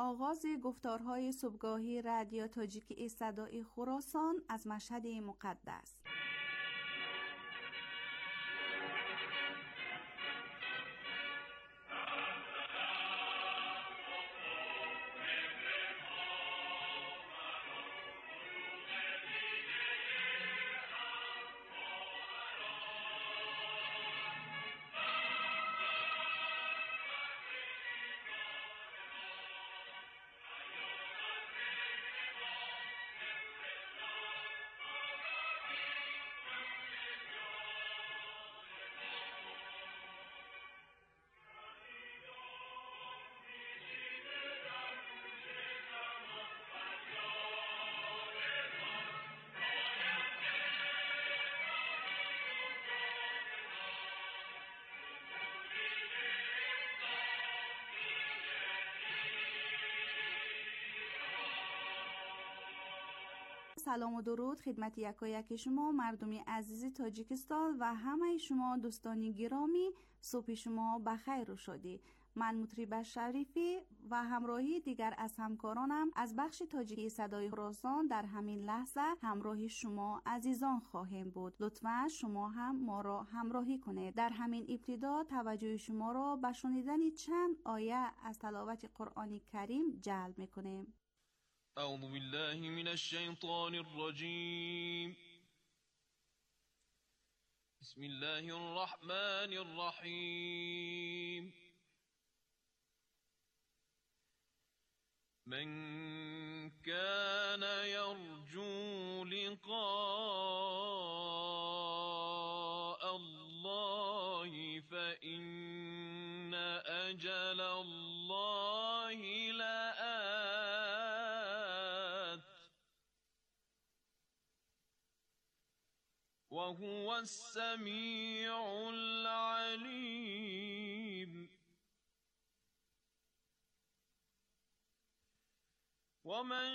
آغاز گفتارهای صبحگاهی رادیو تاجیکی صدای خراسان از مشهد مقدس. سلام و درود خدمت یکایک شما مردمی عزیز تاجیکستان و همه شما دوستانی گرامی. صبح شما بخیر و شادی. من مطرب شریفی و همراهی دیگر از همکارانم از بخش تاجیکی صدای خراسان در همین لحظه همراه شما عزیزان خواهیم بود. لطفاً شما هم ما را همراهی کنید. در همین ابتدا توجه شما را به شنیدن چند آیه از تلاوت قرآن کریم جلب می‌کنیم. اعوذ بالله من الشیطان الرجیم. بسم الله الرحمن الرحیم. من كان يرجو لقاء الله فإن أجل الله لآت وهو السميع العليم. ومن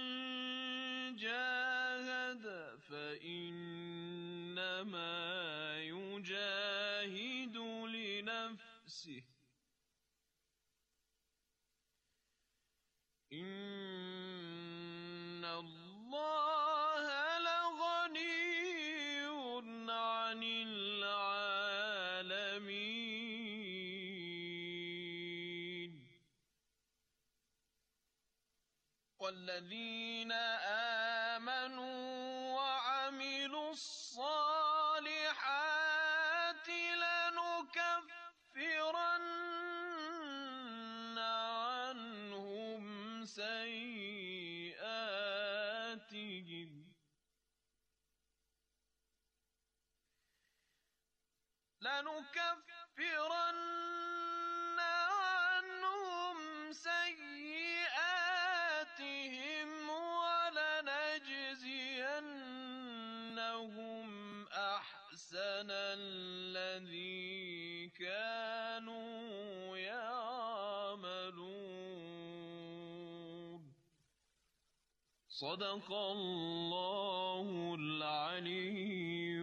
جاهد فإنما يجاهد لنفسه إن الله لغني عن العالمين. والذين آمنوا وعملوا الصالحات لنكفرن عنهم سيئاتهم ولنجزينهم أحسن الذي كانوا يعملون. صدق الله العلی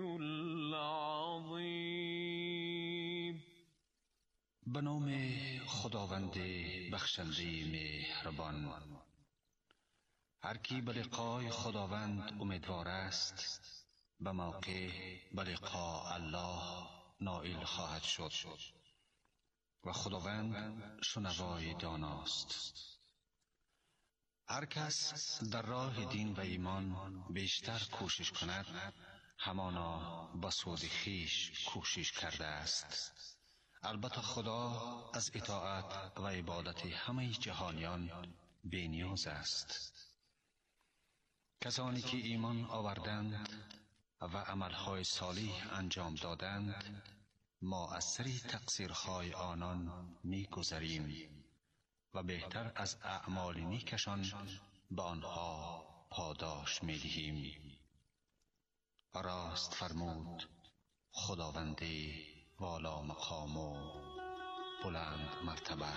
العظیم. به نام خداوند بخشنده مهربان. هر کی به لقای خداوند امیدوار است به موقع به لقاء الله نائل خواهد شد و خداوند شنوای داناست. هر کس در راه دین و ایمان بیشتر کوشش کند همانا به سود خویش کوشش کرده است. البته خدا از اطاعت و عبادت همه جهانیان بی نیاز است. کسانی که ایمان آوردند و عملهای صالح انجام دادند ما از سری تقصیرهای آنان می گذریم و بهتر از اعمال نیکشان به آنها پاداش می دهیم. راست فرمود خداوند والا مقام و بلند مرتبه.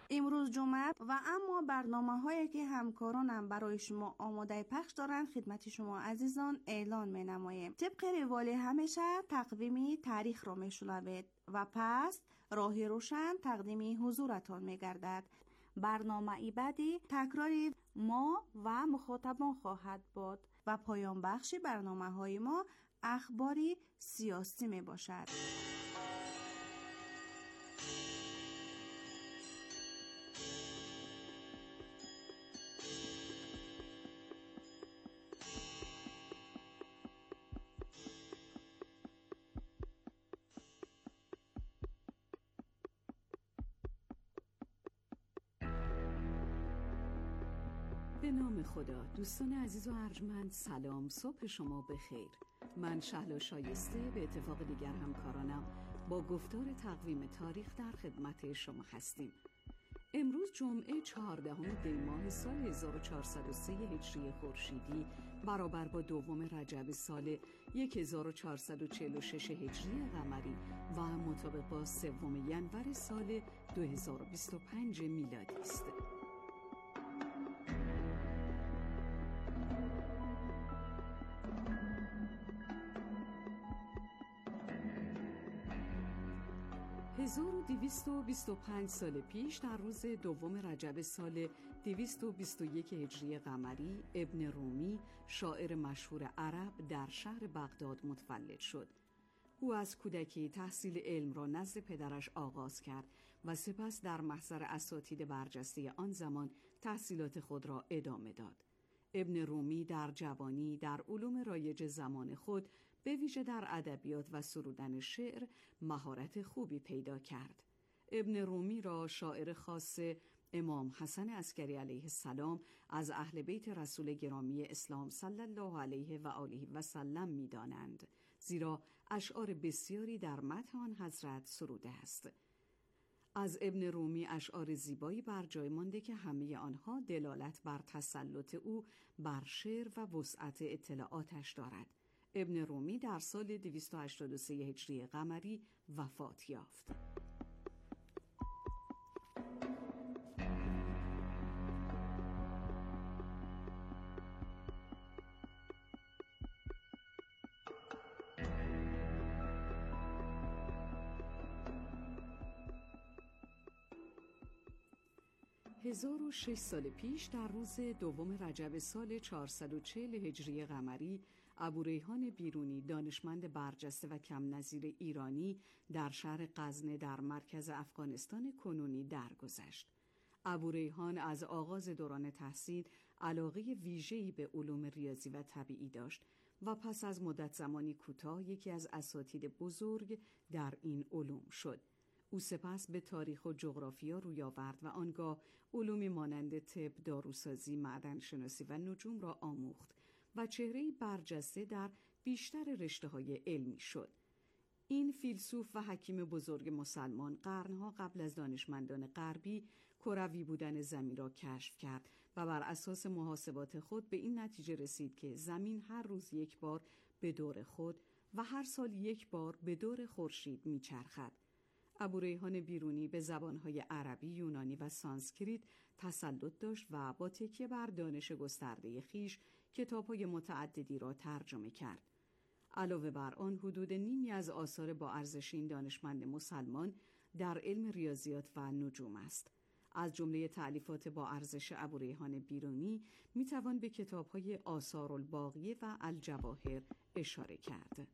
امروز جمعه و اما برنامه هایی که همکارانم برای شما آماده پخش دارند خدمت شما عزیزان اعلان می نماییم. طبق روال همیشه تقویم تاریخ را می شنوید و پس راه روشن تقدیم حضورتان می گردد. برنامه ای بعدی تکراری ما و مخاطبان خواهد بود و پایان بخش برنامه های ما اخباری سیاسی می باشد. به نام خدا. دوستان عزیز و ارجمند، سلام، صبح شما بخیر. من شهلا شایسته به اتفاق دیگر همکارانم با گفتار تقویم تاریخ در خدمت شما هستیم. امروز جمعه 14 دی ماه سال 1403 هجری خورشیدی برابر با 2 رجب سال 1446 هجری قمری و مطابق با 3 ینور سال 2025 میلادی است. 1225 سال پیش در روز 2 رجب سال 221 هجری قمری ابن رومی، شاعر مشهور عرب، در شهر بغداد متولد شد. او از کودکی تحصیل علم را نزد پدرش آغاز کرد و سپس در محضر اساتید برجسته آن زمان تحصیلات خود را ادامه داد. ابن رومی در جوانی در علوم رایج زمان خود به ویژه در ادبیات و سرودن شعر مهارت خوبی پیدا کرد. ابن رومی را شاعر خاص امام حسن عسکری علیه السلام از اهل بیت رسول گرامی اسلام صلی الله علیه و آله و سلم می‌دانند، زیرا اشعار بسیاری در مدح آن حضرت سروده است. از ابن رومی اشعار زیبایی بر جای مانده که همه آنها دلالت بر تسلط او بر شعر و وسعت اطلاعاتش دارد. ابن رومی در سال 283 هجری قمری وفات یافت. هزار و 6 سال پیش در روز 2 رجب سال 440 هجری قمری ابوریحان بیرونی، دانشمند برجسته و کم نظیر ایرانی، در شهر غزنه در مرکز افغانستان کنونی درگذشت. ابوریحان از آغاز دوران تحصیل علاقه ویژه‌ای به علوم ریاضی و طبیعی داشت و پس از مدت زمانی کوتاه یکی از اساتید بزرگ در این علوم شد. او سپس به تاریخ و جغرافیا روی آورد و آنگاه علومی مانند طب، داروسازی، معدنشناسی و نجوم را آموخت و چهره‌ای برجسته در بیشتر رشته‌های علمی شد. این فیلسوف و حکیم بزرگ مسلمان قرنها قبل از دانشمندان غربی کروی بودن زمین را کشف کرد و بر اساس محاسبات خود به این نتیجه رسید که زمین هر روز یک بار به دور خود و هر سال یک بار به دور خورشید میچرخد. ابوریحان بیرونی به زبانهای عربی، یونانی و سانسکریت تسلط داشت و با تکیه بر دانش گسترده خویش کتاب‌های متعددی را ترجمه کرد. علاوه بر آن حدود نیمی از آثار با ارزش این دانشمند مسلمان در علم ریاضیات و نجوم است. از جمله تألیفات با ارزش ابوریحان بیرونی میتوان به کتاب‌های آثارالباقیه و الجواهر اشاره کرد.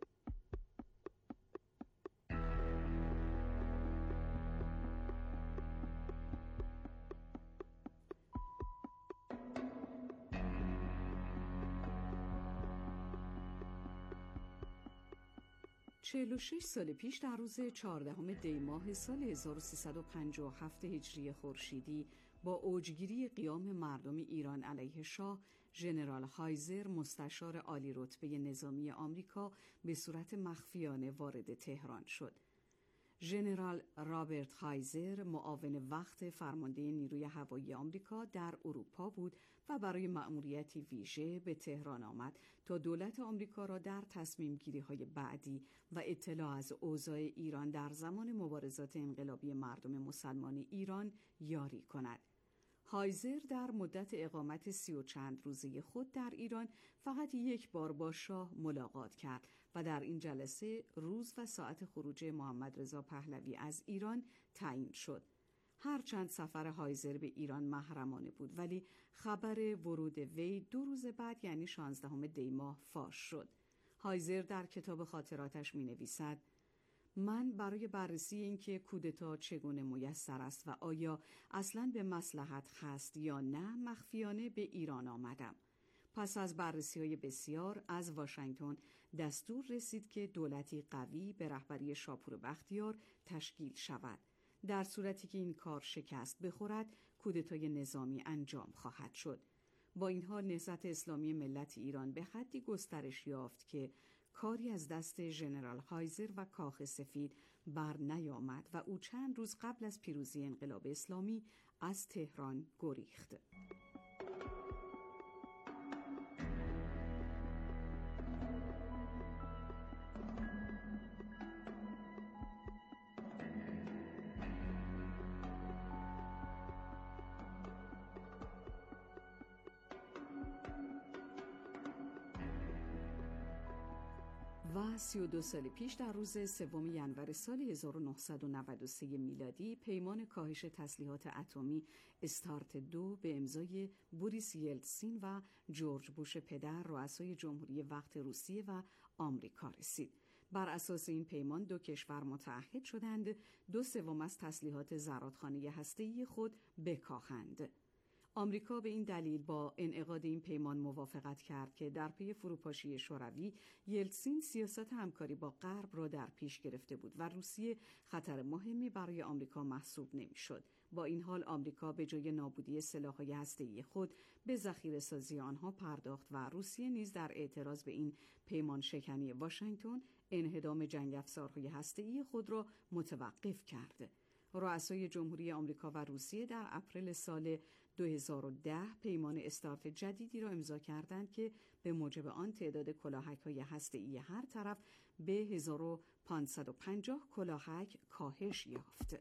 46 سال پیش در روز 14 دی ماه سال 1357 هجری خورشیدی با اوجگیری قیام مردم ایران علیه شاه، ژنرال هایزر مستشار عالی رتبه نظامی آمریکا به صورت مخفیانه وارد تهران شد. ژنرال رابرت هایزر معاون وقت فرمانده نیروی هوایی آمریکا در اروپا بود و برای مأموریتی ویژه به تهران آمد تا دولت آمریکا را در تصمیم‌گیری‌های بعدی و اطلاع از اوضاع ایران در زمان مبارزات انقلابی مردم مسلمان ایران یاری کند. هایزر در مدت اقامت 30 و چند روزه خود در ایران فقط یک بار با شاه ملاقات کرد و در این جلسه روز و ساعت خروج محمد رضا پهلوی از ایران تعیین شد. هرچند سفر هایزر به ایران محرمانه بود، ولی خبر ورود وی 2 روز بعد یعنی 16 دی ماه فاش شد. هایزر در کتاب خاطراتش می‌نویسد: من برای بررسی اینکه کودتا چگونه میسر است و آیا اصلاً به مصلحت هست یا نه مخفیانه به ایران آمدم. پس از بررسی‌های بسیار از واشنگتن دستور رسید که دولتی قوی به رهبری شاپور بختیار تشکیل شود. در صورتی که این کار شکست بخورد کودتای نظامی انجام خواهد شد. با این حال نهضت اسلامی ملت ایران به حدی گسترش یافت که کاری از دست ژنرال هایزر و کاخ سفید بر نیامد و او چند روز قبل از پیروزی انقلاب اسلامی از تهران گریخت. و 32 سال پیش در روز 3 ینور سال 1993 میلادی پیمان کاهش تسلیحات اتمی استارت 2 به امضای بوریس یلتسین و جورج بوش پدر رؤسای جمهوری وقت روسیه و آمریکا رسید. بر اساس این پیمان 2 کشور متعهد شدند 2/3 از تسلیحات زرادخانه هسته‌ای خود بکاهند. آمریکا به این دلیل با انعقاد این پیمان موافقت کرد که در پی فروپاشی شوروی یلتسین سیاست همکاری با غرب را در پیش گرفته بود و روسیه خطر مهمی برای آمریکا محسوب نمی‌شد. با این حال آمریکا به جای نابودی سلاح‌های هسته‌ای خود به ذخیره‌سازی آنها پرداخت و روسیه نیز در اعتراض به این پیمان شکنی واشنگتن انهدام جنگ افزارهای هسته‌ای خود را متوقف کرد. رؤسای جمهوری آمریکا و روسیه در اپریل سال 2010 پیمان استارت جدیدی را امضا کردند که به موجب آن تعداد کلاهک‌های هسته‌ای هر طرف به 1550 کلاهک کاهش یافت.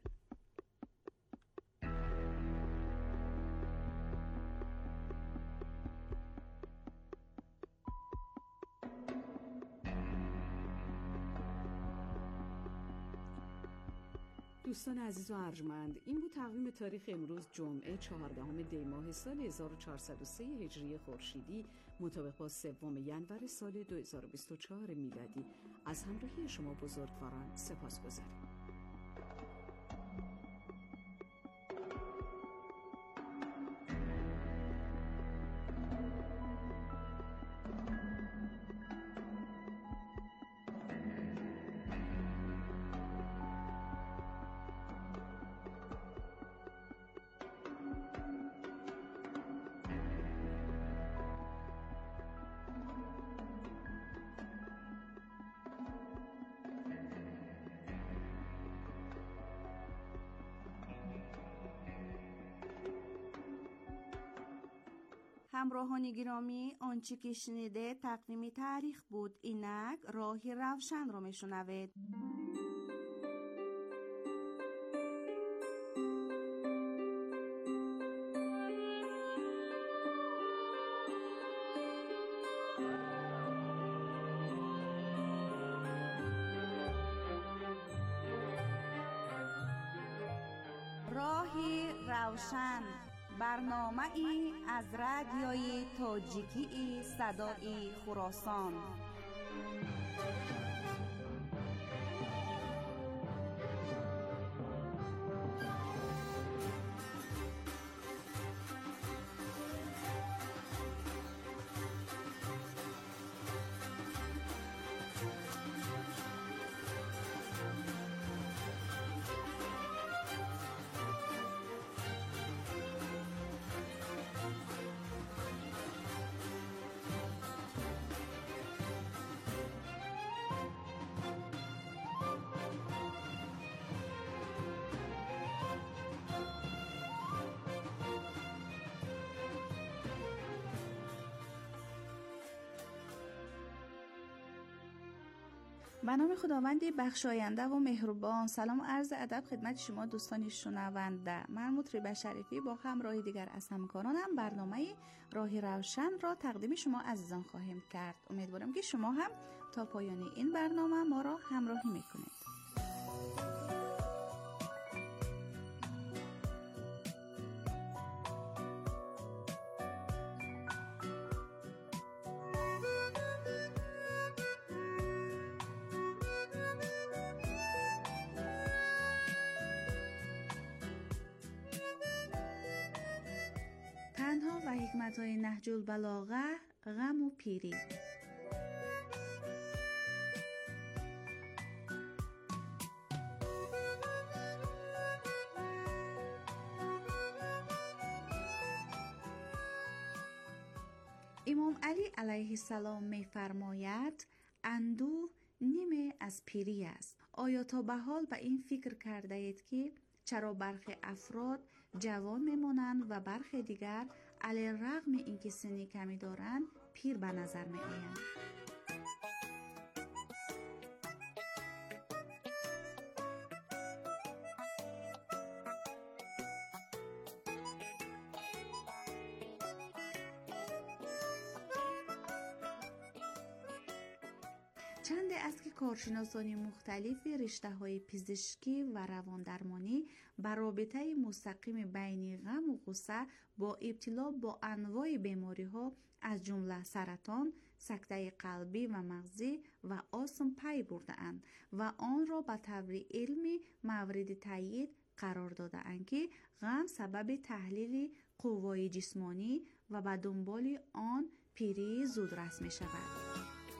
دوستان عزیز و ارجمند، این بود تقویم تاریخ امروز جمعه 14 دی ماه سال 1403 هجری خورشیدی مطابق با 3 ینور سال 2024 میلادی. از همراهی شما بزرگواران سپاسگزاریم. همراهان گرامی، آنچه که شنیده تقویم تاریخ بود. اینک راهی روشن را میشنوید. راهی روشن، برنامه ای از رادیوی تاجیکی صدای خراسان. به نام خداوند بخشاینده و مهربان. سلام عرض ادب خدمت شما دوستان شنونده. من مطربه شریفی با همراه دیگر از همکارانم برنامه راه روشن را تقدیم شما عزیزان خواهیم کرد. امیدوارم که شما هم تا پایان این برنامه ما را همراهی میکنید. تنها و حکمت‌های نهج البلاغه، غم و پیری. امام علی علیه السلام می‌فرماید اندوه نیمه از پیری است. آیا تا به حال به این فکر کرده اید که چرا برخی افراد جوان میمانند و برخی دیگر علیرغم اینکه سنی کمی دارند پیر به نظر میآیند؟ چند است که کارشناسان مختلفی رشته‌های پزشکی و رواندرمانی بر رابطه مستقیم بین غم و غصه با ابتلا با انواع بیماری‌ها از جمله سرطان، سکته قلبی و مغزی و آسم پی برده‌اند و آن را به طور علمی مورد تایید قرار داده‌اند که غم سبب تحلیل قوای جسمانی و به دنبال آن پیری زودرس می‌شود.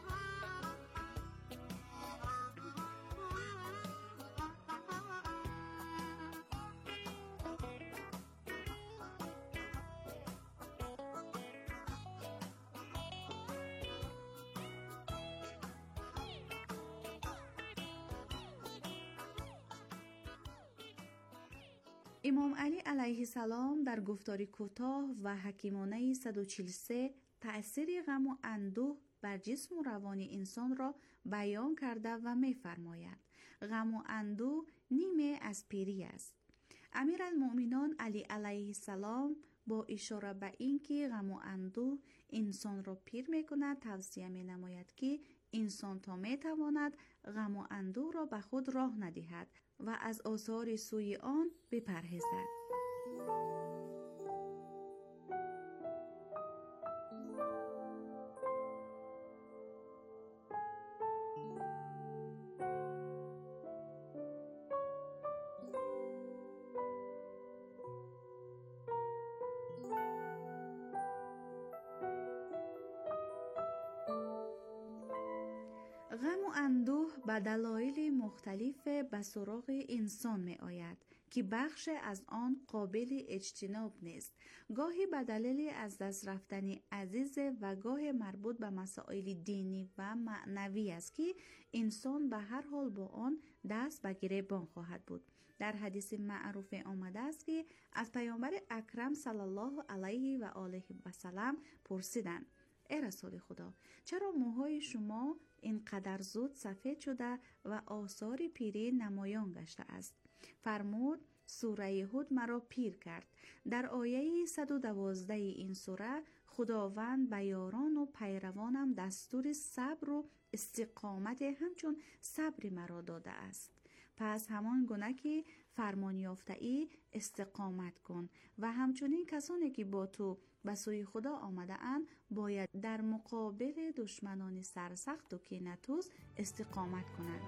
امام علی علیه السلام در گفتاری کوتاه و حکیمانه 143 تأثیر غم و اندوه بر جسم و روان انسان را بیان کرده و می‌فرماید غم و اندوه نیمه از پیری است. امیرالمؤمنین علی علیه السلام با اشاره به اینکه غم و اندوه انسان را پیر می‌کند توصیه می‌نماید که انسان تا می‌تواند غم و اندوه را به خود راه ندهد و از آثار سوی آن بپرهیزد. غم و اندوه به دلایل مختلف به سراغ انسان می آید که بخش از آن قابل اجتناب نیست. گاهی به دلیل از دست رفتن عزیز و گاه مربوط به مسائل دینی و معنوی است که انسان به هر حال با آن دست به گریبان خواهد بود. در حدیث معروف آمده است که از پیامبر اکرم صلی الله علیه و آله و سلم پرسیدند: ای رسول خدا، چرا موهای شما اینقدر زود سفید شده و آثار پیری نمایان گشته است؟ فرمود سوره هود مرا پیر کرد. در آیه 112 این سوره خداوند به یاران و پیروانم دستور صبر و استقامت همچون صبر مرا داده است. پس همان گونه که فرمان یافته ای استقامت کن و همچنین کسانی که با تو به سوی خدا آمده اند باید در مقابل دشمنان سرسخت و کینه‌توز استقامت کنند.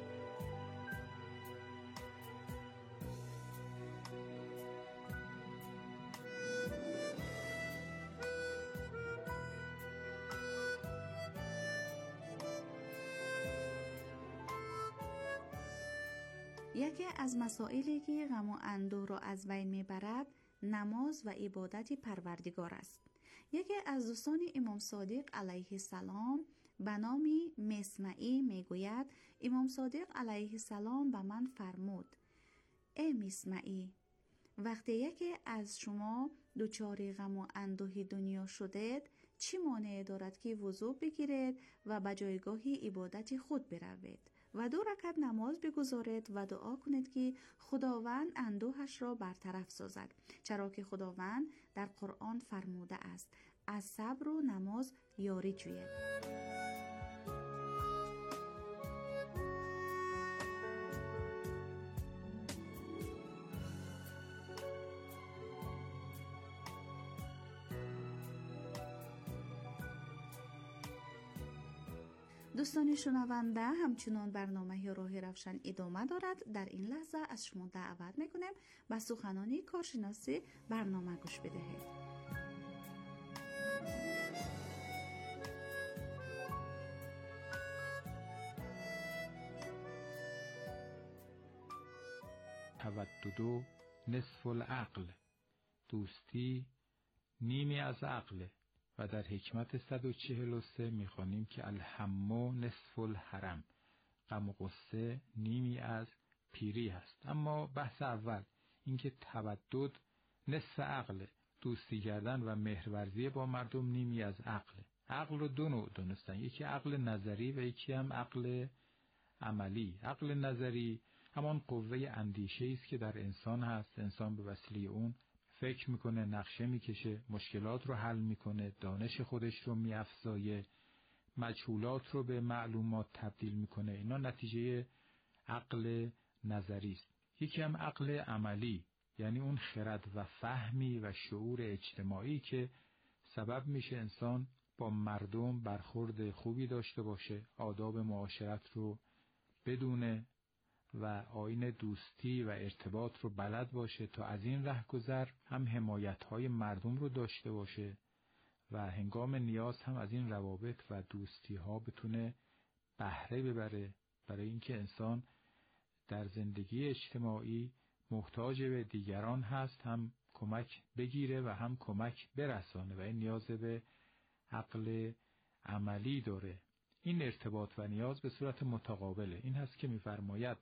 یکی از مسائلی که غم و اندوه را از بین میبرد نماز و عبادت پروردگار است. یکی از دوستان امام صادق علیه السلام به نام مسمعی میگوید امام صادق علیه السلام به من فرمود: ای مسمعی، وقتی یکی از شما دچار غم و اندوه دنیا شدید چی مانع دارد که وضو بگیرید و به جایگاه عبادت خود بروید و 2 رکعت نماز بگذارید و دعا کنید که خداوند اندوهش را برطرف سازد، چرا که خداوند در قرآن فرموده است از صبر و نماز یاری جویید. دوستان شنونده، همچنان برنامه راه روشن ادامه دارد. در این لحظه از شما دعوت میکنیم به سخنانی کارشناسی برنامه گوش بدهید. تودد نصف العقل، دوستی نیمی از عقل. و در حکمت 143 میخوانیم که الهم نصف الحرم، غم و غصه نیمی از پیری هست. اما بحث اول اینکه تودد نصف عقل، دوستی کردن و مهرورزی با مردم نیمی از عقل. عقل رو 2 نوع دونستن، یکی عقل نظری و یکی هم عقل عملی. عقل نظری همان قوه اندیشه است که در انسان هست. انسان به وسیله اون فکر میکنه، نقشه میکشه، مشکلات رو حل میکنه، دانش خودش رو میافزایه، مجهولات رو به معلومات تبدیل میکنه. اینا نتیجه عقل نظری است. یکی هم عقل عملی، یعنی اون خرد و فهمی و شعور اجتماعی که سبب میشه انسان با مردم برخورد خوبی داشته باشه، آداب معاشرت رو بدونه و آیین دوستی و ارتباط رو بلد باشه تا از این رهگذر هم حمایت‌های مردم رو داشته باشه و هنگام نیاز هم از این روابط و دوستی‌ها بتونه بهره ببره، برای اینکه انسان در زندگی اجتماعی محتاج به دیگران هست، هم کمک بگیره و هم کمک برسانه و این نیاز به عقل عملی داره. این ارتباط و نیاز به صورت متقابله. این هست که می‌فرماید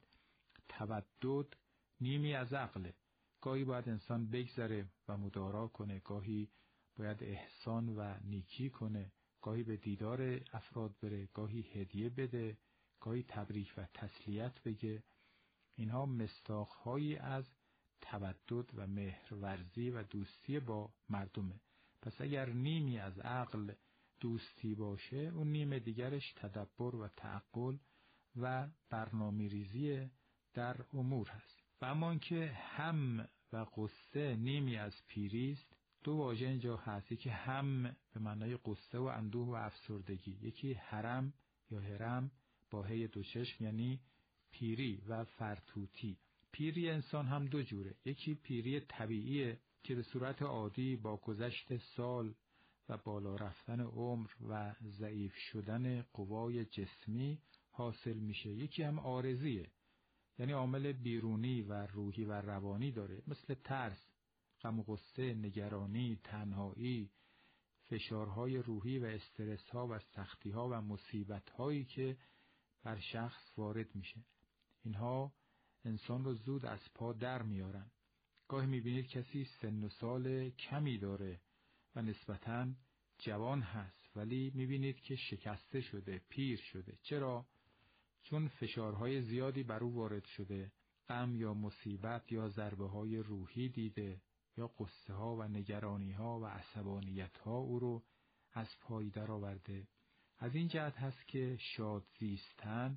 تودد نیمی از عقله. گاهی باید انسان بگذره و مدارا کنه، گاهی باید احسان و نیکی کنه، گاهی به دیدار افراد بره، گاهی هدیه بده، گاهی تبریک و تسلیت بگه. اینها مصداق‌هایی از تودد و مهرورزی و دوستی با مردمه. پس اگر نیمی از عقل دوستی باشه، اون نیم دیگرش تدبر و تعقل و برنامه‌ریزی در امور هست. و اما که هم و غصه نیمی از پیری است، 2 واژه اینجا هست. یکی هم به معنای غصه و اندوه و افسردگی، یکی حرم یا هرم با هی 2 چشم یعنی پیری و فرتوتی. پیری انسان هم 2 جوره. یکی پیری طبیعیه که به صورت عادی با گذشت سال و بالا رفتن عمر و ضعیف شدن قوای جسمی حاصل میشه. یکی هم عارضیه، یعنی عامل بیرونی و روحی و روانی داره، مثل ترس، غم و غصه، نگرانی، تنهایی، فشارهای روحی و استرس‌ها و سختی‌ها و مصیبت‌هایی که بر شخص وارد میشه. اینها انسان رو زود از پا در میارن. گاهی میبینید کسی سن و سال کمی داره و نسبتاً جوان هست، ولی میبینید که شکسته شده، پیر شده. چرا؟ چون فشارهای زیادی بر او وارد شده، غم یا مصیبت یا ضربه‌های روحی دیده، یا قصه ها و نگرانی ها و عصبانیت ها او رو از پای در آورده. از این جهت هست که شاد زیستن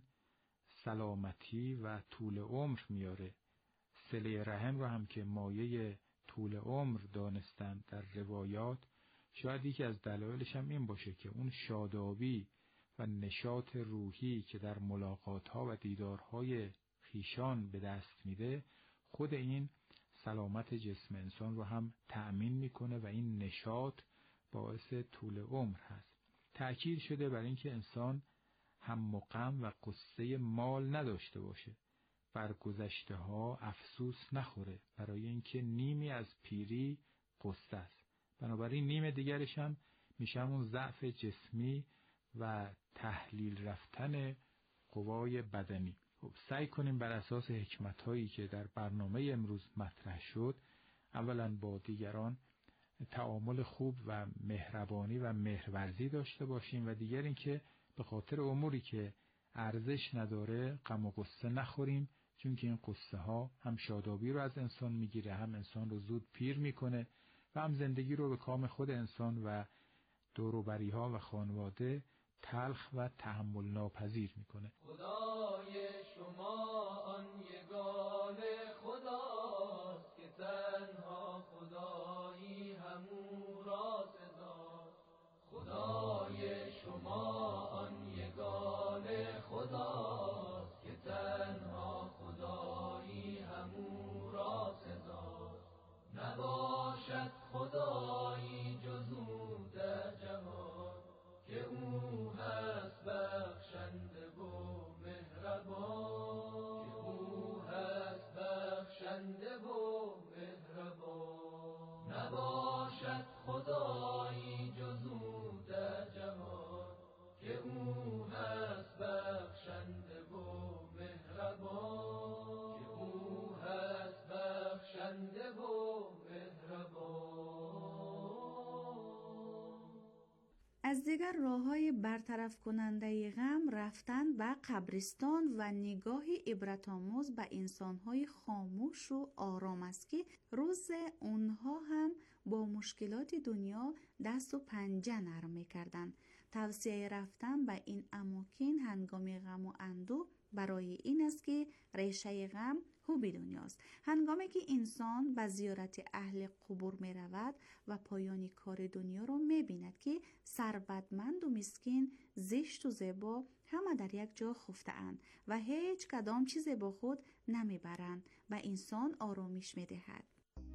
سلامتی و طول عمر میاره. صله رحم رو هم که مایه طول عمر دانستن در روایات، شاید یکی از دلایلش هم این باشه که اون شادابی و نشاط روحی که در ملاقات‌ها و دیدارهای خویشان به دست میده، خود این سلامت جسم انسان رو هم تأمین میکنه و این نشاط باعث طول عمر هست. تأکید شده بر اینکه انسان هم غم و قصه مال نداشته باشه، بر گذشته ها افسوس نخوره، برای اینکه نیمی از پیری قصه است. بنابراین نیم دیگرش هم میشه اون ضعف جسمی و تحلیل رفتن قوای بدنی. سعی کنیم بر اساس حکمت‌هایی که در برنامه امروز مطرح شد، اولا با دیگران تعامل خوب و مهربانی و مهرورزی داشته باشیم و دیگر اینکه به خاطر اموری که ارزش نداره غم و غصه نخوریم، چون که این قصه ها هم شادابی رو از انسان میگیره، هم انسان رو زود پیر میکنه و هم زندگی رو به کام خود انسان و دور و بری ها و خانواده تلخ و تحمل ناپذیر میکنه. خدای شما آن یگانه خداست که تنها خدایی همو را سزاست. خدای شما آن یگانه خداست که تنها خدایی همو را سزاست. نباشد خدایی جز او در جهان که او هست بخشنده و مهربان، که او هست بخشنده و مهربان. نباشد خدایی جز او در جهان که او هست بخشنده و مهربان، که او هست بخشنده و مهربان. از دیگر راه‌های برطرف کننده غم رفتن به قبرستان و نگاهی عبرت‌آموز به انسان‌های خاموش و آرام است که روز اونها هم با مشکلات دنیا دست و پنجه نرم می‌کردند. توصیه رفتن به این اماکن هنگام غم و اندوه برای این است که ریشه غم خوبی دنیاست. هنگامی که انسان به زیارت اهل قبور می رود و پایان کار دنیا رو می بیند که ثروتمند و مسکین، زشت و زیبا همه در یک جا خفته اند و هیچ کدام چیز با خود نمی برند و انسان آرامش می دهد.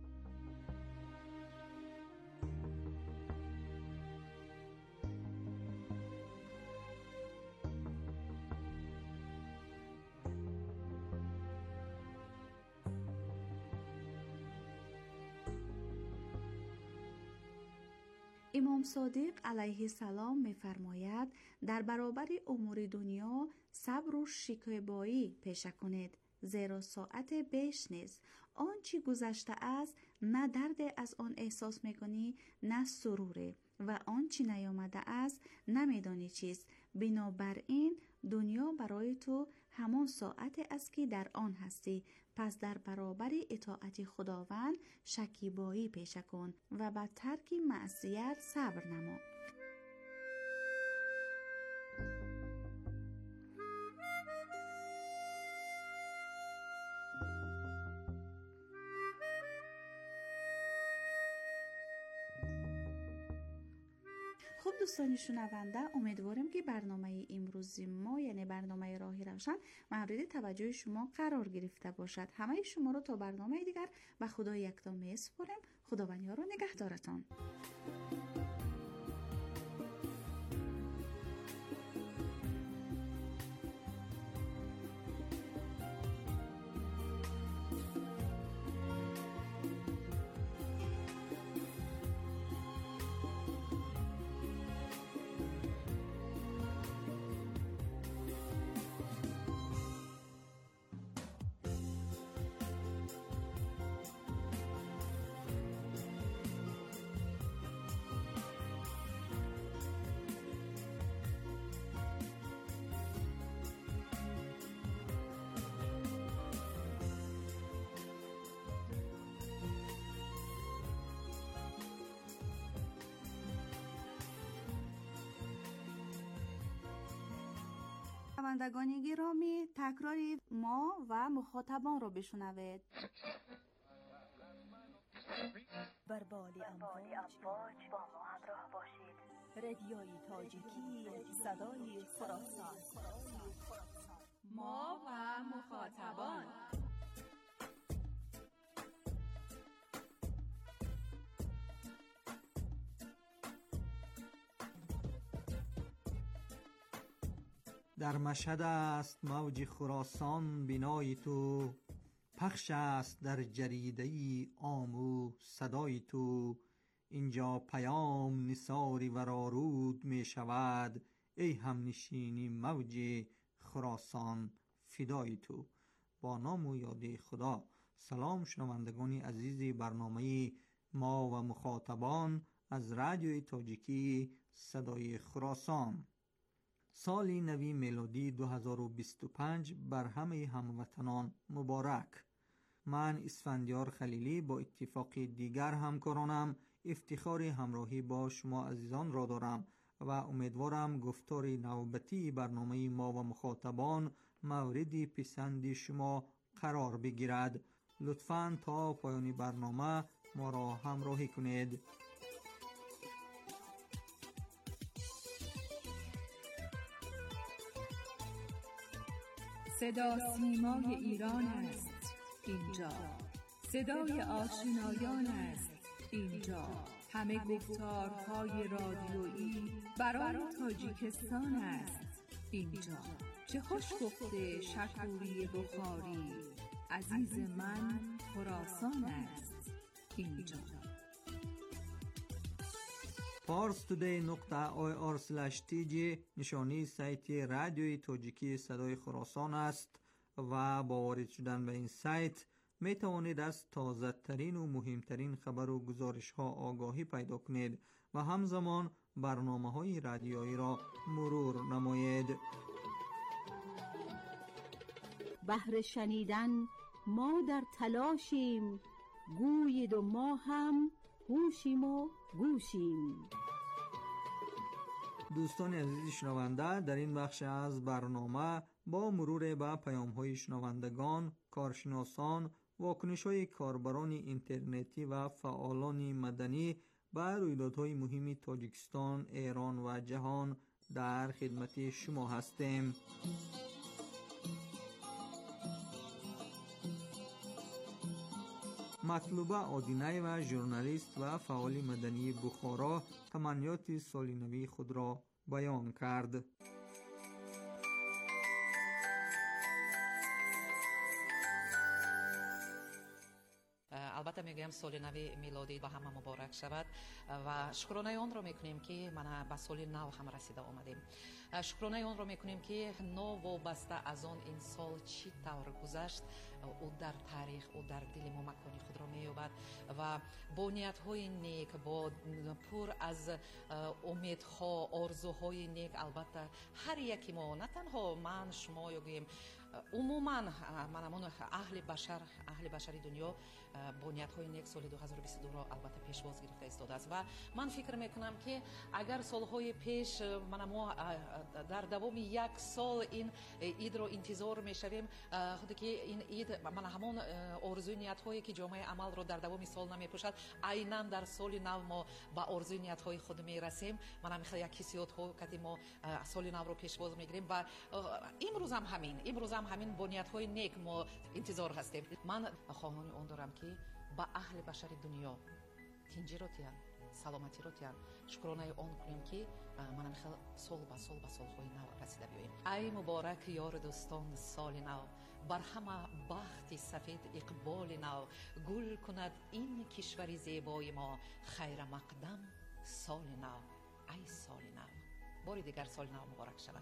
امام صادق علیه السلام می‌فرماید در برابر امور دنیا صبر و شکیبایی پیشه کنید، زیرا ساعت بیش نیست. آنچه گذشته است نه درد از آن احساس می‌کنی نه سروره و آنچه نیامده است نمی‌دانی چیست. بنابراین دنیا برای تو همان ساعت است که در آن هستی. پس در برابر اطاعت خداوند شکیبایی پیشه کن و بر ترک معصیت صبر نما. خب دوستان شنونده، امیدوارم که برنامه امروز ما یعنی برنامه راه روشن مورد توجه شما قرار گرفته باشد. همه شما رو تا برنامه دیگر به خدای یکتا میسپارم. خداوند یار و نگهدارتان. شنوندگان گرامی، تکراری ما و مخاطبان را بشنوید. بر بال امواج با ما همراه باشید. رادیوی تاجیکی، صدای خراسان. ما و مخاطبان. در مشهد است موج خراسان بینای تو، پخش است در جریده‌ای آمو صدای تو. اینجا پیام نثاری ورارود می شود، ای همنشینی موج خراسان فدای تو. با نام و یاد خدا. سلام شنوندگان عزیز برنامه ما و مخاطبان از رادیوی تاجیکی صدای خراسان. سال نوی میلادی 2025 بر همه هموطنان مبارک. من اسفندیار خلیلی با اتفاق دیگر همکارانم افتخار همراهی با شما عزیزان را دارم و امیدوارم گفتار نوبتی برنامه ما و مخاطبان مورد پسند شما قرار بگیرد. لطفاً تا پایان برنامه ما را همراهی کنید. صدا سیمای ایران است اینجا، صدای آشنایان است اینجا، همه گفتارهای رادیویی برای تاجیکستان است اینجا. چه خوش گفته شکوری بخاری، عزیز من خراسان است اینجا. parstoday.ir/tg نشانی سایت رادیوی تاجیکی صدای خراسان است و با وارد شدن به این سایت می توانید از تازه ترین و مهمترین خبر و گزارش ها آگاهی پیدا کنید و همزمان برنامه های رادیویی را مرور نمایید. بهر شنیدن ما در تلاشیم، گویید و ما هم هوشیم و گوشیم. دوستان عزیز شنونده، در این بخش از برنامه با مرور به پیام‌های شنوندگان، کارشناسان، واکنش‌های کاربران اینترنتی و فعالان مدنی به رویدادهای مهم تاجیکستان، ایران و جهان در خدمت شما هستیم. مطلوبه آدینه و ژورنالیست و فعال مدنی بخارا تمنیات سال نوی خود را بیان کرد. البته میگم سال نو میلادی با همه مبارک شود و شکرانه اون رو میکنیم که من به سال نو هم رسیده آمدیم. شکرانه اون رو میکنیم که نو وابسته از آن این سال چی طور گذشت او در تاریخ او در دل ما مکانی خود را مییابد و با نیت‌های نیک، با پر از امیدها، آرزوهای نیک، البته هر یکی ما، نه تنها من، شما یا گوییم عموما منمون اهل بشری دنیا با نیت‌های نیک سال 2022 را البته پیشواز گرفته ایستاده است و من فکر میکنم که اگر سالهای پیش ما در دوام یک سال این عید رو انتظار میشویم، خود که این عید من همون آرزوی نیت‌هایی که جامعه عمل رو در دوام سال نمیپوشد، عیناً در سال نو ما با آرزوی نیت‌های خود میرسیم. من هم یک حسیات ها که ما سال نو رو پیشواز میگیریم و امروز هم همین با نیت‌های نیک ما انتظار هستیم. من خواهان اون دارم که با اهل بشری دنیا تنجی رو تیان، سلامتی رو تیان، شکرانه اون کنیم که منم خیلی سال به سالهای نو رسیده بیاییم. ای مبارک یار دوستان سال نو، بر همه بخت سفید اقبال نو، گل کند این کشور زیبای ما، خیر مقدم سال نو، ای سال نو. باری دیگر سال نو مبارک شود.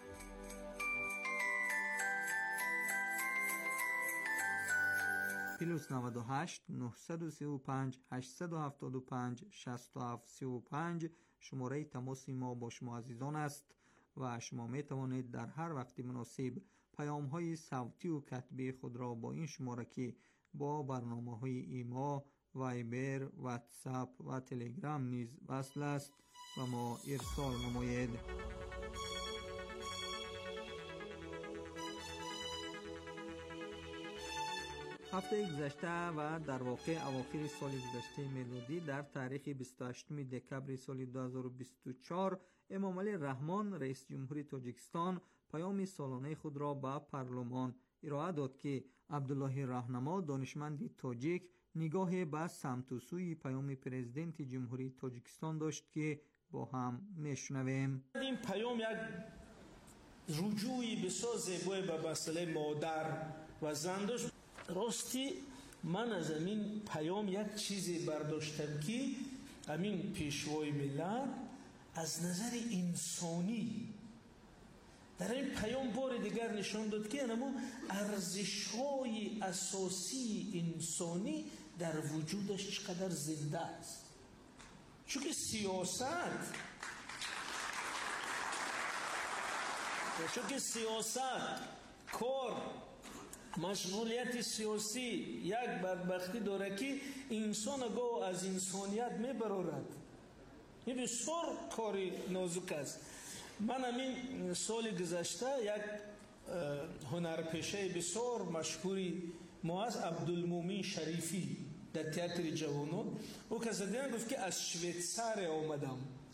+98 935 875 6735 شماره تماس ما با شما عزیزان است و شما می توانید در هر وقت مناسب پیام های صوتی و کتبی خود را با این شماره که با برنامه های ایما، وایبر، واتساپ و تلگرام نیز وصل است و ما ارسال نمایید. هفته گذشته و در واقع اواخر سال گذشته میلادی در تاریخ 28 دکبر سال 2024 امام علی رحمان رئیس جمهوری تاجیکستان پیام سالانه خود را به پارلمان ارائه داد که عبدالله راهنما دانشمند تاجیک نگاه به سمت و سوی پیام پرزیدنت جمهوری تاجیکستان داشت که با هم میشنویم. این پیام یک رجوعی بسیار زیبای به مسئله مادر و زن داشت. راستی من از این پیام یک چیزی برداشتم که همین پیشوای ملت از نظر انسانی در این پیام بار دیگر نشان داد که ارزش‌های اساسی انسانی در وجودش چقدر زنده است. چون که سیاست کار مشغولیت سیاسی یک بدبختی داره که انسان گاه از انسانیت میبرارد. این بسیار کاری نازک است. من همین سال گذشته یک هنرپیشه بسیار مشهوری ما از عبدالمومن شریفی در تئاتر جوانان، او کسی دیدن گفت که از شویتسار آمدم.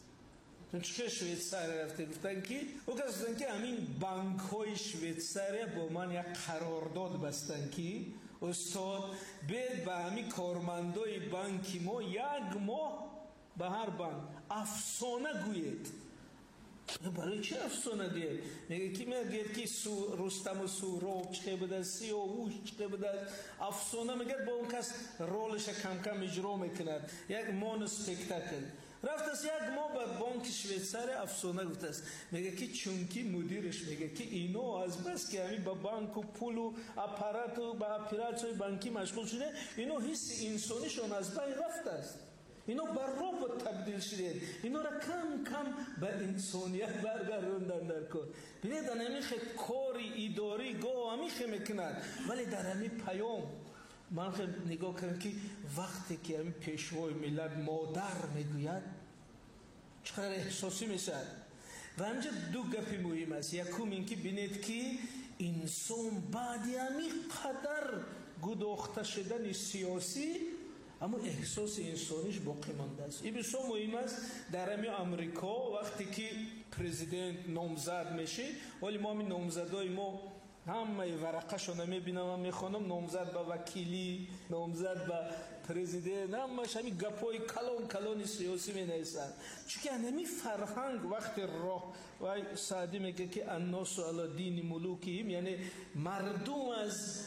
چه شویتسار رفته؟ گفتن که او کسی گفتن که همین بانک های شویتسار با من یک قرارداد بستن که استاد بید به همین کارمندای بانکی ما یک ماه به هر بانک افسانه گوید. برای چه افسانه دید؟ میگه که میگه که رستم و سهراب چه بوده، سیاوش چه بوده. افسانه میگه با اون کس رولش کم کم اجرا میکند، یک مون سپکتاکل. رفت است یک ماه به بانک شویتسار افسانه گفته است. میگه که چونکی مدیرش میگه که اینا از بس که همین با بانک و پول و اپارات و با اپراتهای بانکی مشغول شده، اینا حس انسانیشون از بین رفته است. اینا بر ربات تبدیل شده، اینا را کم کم به انسانیت برگردوندن در کار. ببینید در همین کاری اداری گاه همین میکند، ولی در همین پیام من نگاه کردم که وقتی که همین پیشوای ملت مادر میگوید چقدر احساسی میشه. و همینجا دو گپی مهم است. یکم این که بینید که انسان بعد همین قدر گداخته شدن سیاسی اما احساس انسانیش باقی مانده است. این بسیار مهم است. در همین امریکا وقتی که پرزیدنت نامزد میشه، ولی ما همین نامزدای ما همه ورقه‌شون میبینم و میخوانم، نامزد به وکیلی، نامزد به پرزیدنت، همش همین گپای کلان سیاسی مینویسن. چون که همین فرهنگ وقتی راه و سعدی میگه که الناس علی دین ملوکهم، یعنی مردم از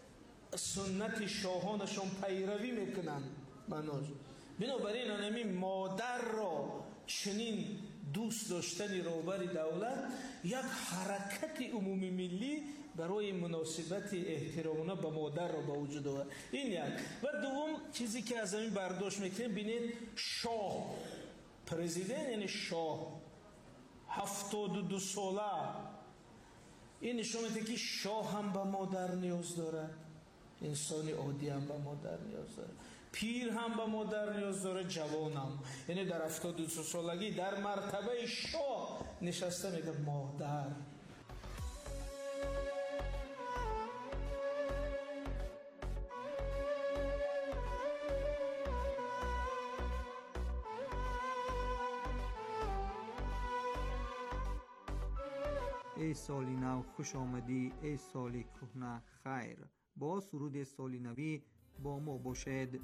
سنت شاهانشون پیروی میکنن. بنابراین همین مادر را چنین دوست داشتنی روبر دولت یک حرکت عمومی ملی برای مناسبت احترامنا به مادر را به وجود آورد. این یک. و دوم چیزی که از همین برداشت میکنیم، بینید شاه پرزیدنت یعنی شاه 72 ساله، این نشون میده که شاه هم به مادر نیاز دارد، انسانی عادی هم به مادر نیاز داره، پیر هم به مادر نیاز داره، جوان هم. یعنی در 72 سالگی در مرتبه شاه نشسته میگه مادر. ای سالی نو خوش آمدی، ای سالی کهنه خیر. با سرود سالی نوی با ما باشد.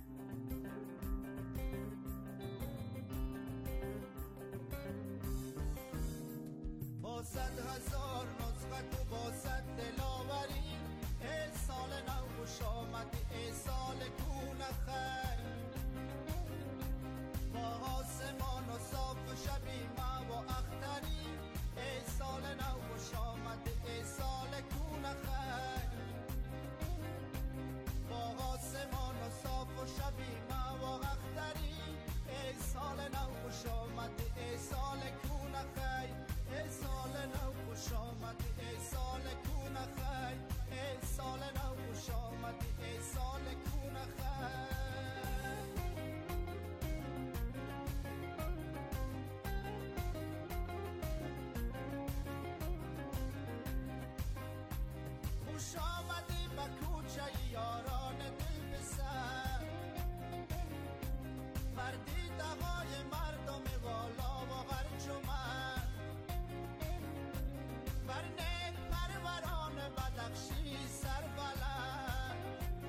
با 100,000 نسخت و با 100 دلاوری، ای سال نو خوش آمدی، ای سال کهنه خیر. با آسمان و صاف و شبی ما و اختری، ای سال نو خوش آمدی، ای سال کهنه خیر. با آسمان و صاف و شبی ما و اختری، ای سال نو خوش آمدی، ای سال کهنه خیر. ای سال نو خوش آمدی، ای سال کهنه خیر. ای سال نو خوش آمدی، ای سال کهنه خیر. خوش آمدی به کوچه یاران دل بسر، بردی دغای مردم والا و غرچومن، بر نیک پروران بدخشی سر بلند.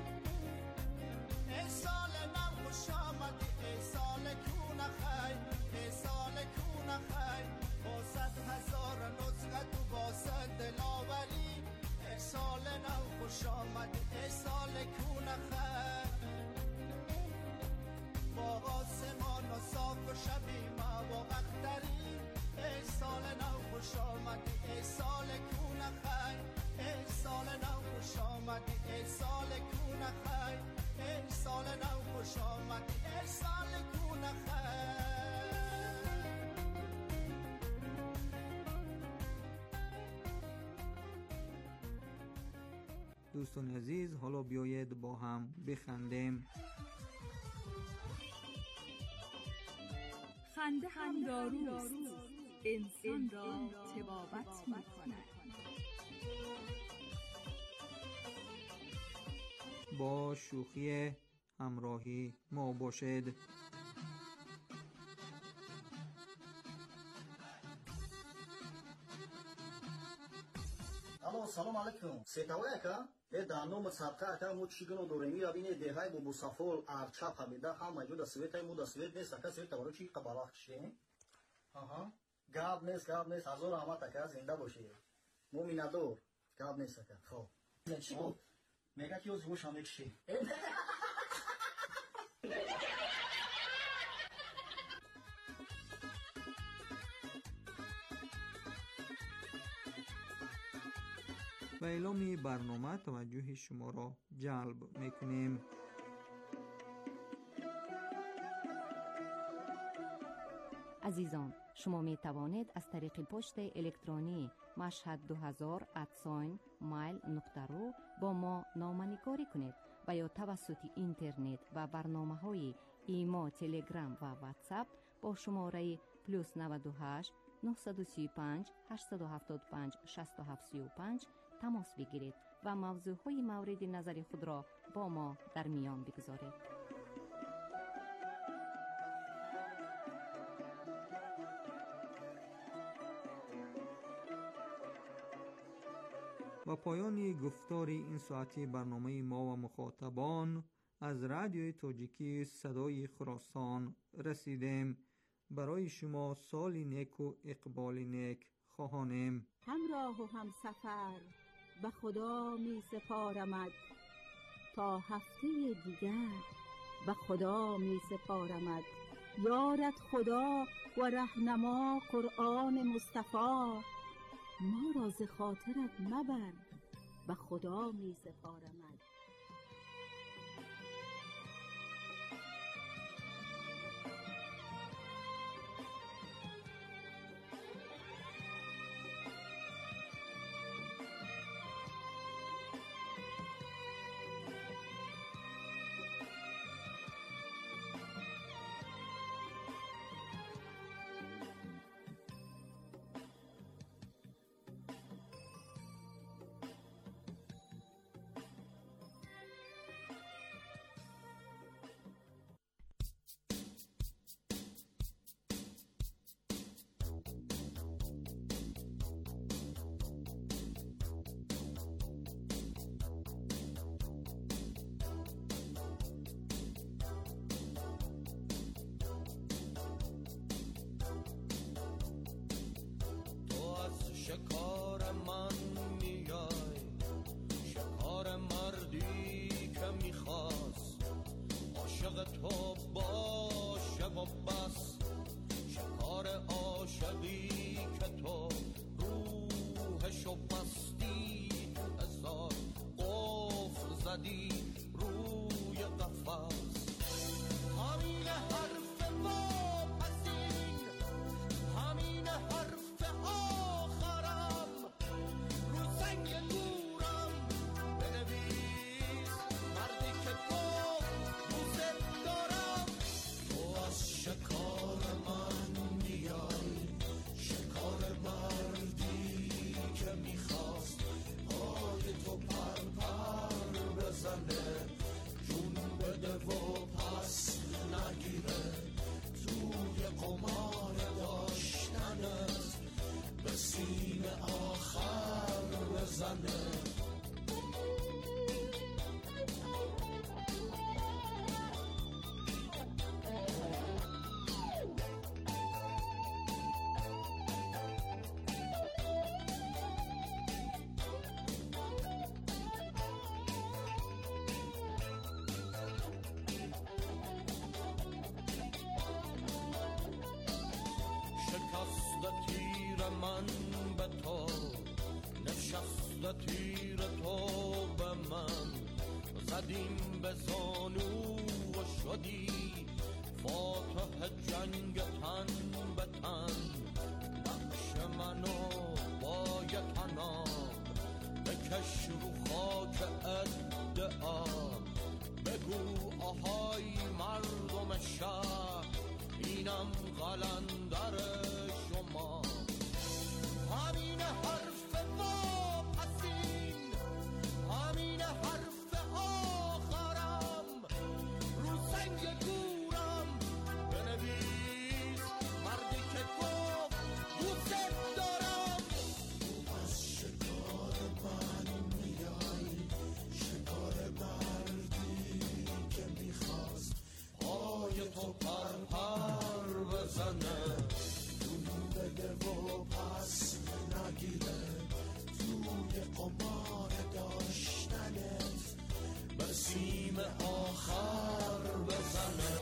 ای سال نو خوش آمدی، ای سال کهنه خیر. ای سال کهنه خیر. با 100,000 نسخت و با 100 دلاوری، ای سال نو خوش آمدی، ای سال کهنه خیر. با آسمان و صاف و شبی ما و اختری، ای سال نو خوش آمدی، ای سال کهنه خیر. ای سال نو خوش آمدی، ای سال کهنه خیر. ای سال نو خوش آمدی ای سال کون خیر. دوستان عزیز، حالا بیایید با هم بخندیم. خنده هم داروست، انسان را طبابت می‌کند. با شوخی همراهی ما باشد. الو سلام علیکم. ستوای اکا در نام سابقه اکا مو چیگنو دورمی ابینه دهای بو بوسافول ارچا پمیدا هم موجود سویت مو سویت نیست اکا سویت برای چی قبالا کشین. آها گاب نیست هزار رحمت اکا زنده باشی. مومینادور گاب نیست اکا. خب چی بود؟ میگه که از روش هم کشی. و اعلام برنامه توجه شما را جلب میکنیم. عزیزان، شما می توانید از طریق پست الکترونی mashhad2000@mail.ru با ما نامه‌نگاری کنید و یا توسط اینترنت و برنامه‌های ایما، تلگرام و واتساپ با شماره +98 935 875 6735 تماس بگیرید و موضوعهای مورد نظر خود را با ما در میان بگذارید. و پایان گفتار این ساعتی برنامه ما و مخاطبان از رادیوی تاجیکی صدای خراسان رسیدیم. برای شما سال نیک و اقبال نیک خواهانیم. همراه و هم سفر به خدا می سپارمد، تا هفته دیگر به خدا می سپارمد. یارت خدا و رهنما قرآن مصطفی، ما را ز خاطرت مبر به خدا می سپارمد. شکار من میای، شکار مردی که میخواست عاشق تو باشه و بس، شکار عاشقی که تو روحشو بستی، هزار قفل زدی روی قفس. همین حرف ما پسین، همین حرف شکار من میای، شکار مردی که میخواست پای تو پر پر بزنه، جون بده و پس نگیره، توی قمار داشتنت به سینه آخر بزنه. تیر من به تو نشست، تیر تو به من زدیم به زانو و شدی فاتح جنگ تن به تن. نقش منو با یتنا بکش رو خاک ادعا. بگو آهای مردم شهر اینم قلندر شما. همین حرف واپسین، همین حرف آخرم. رو سنگ گورم بنویس مردی که گفت دوست دارم. از شکار من میای، شکار مردی که میخواست پای تو پر پر بزنه. دون بده و پس نگیره توی قمار داشتنت به سیم آخر بزنه.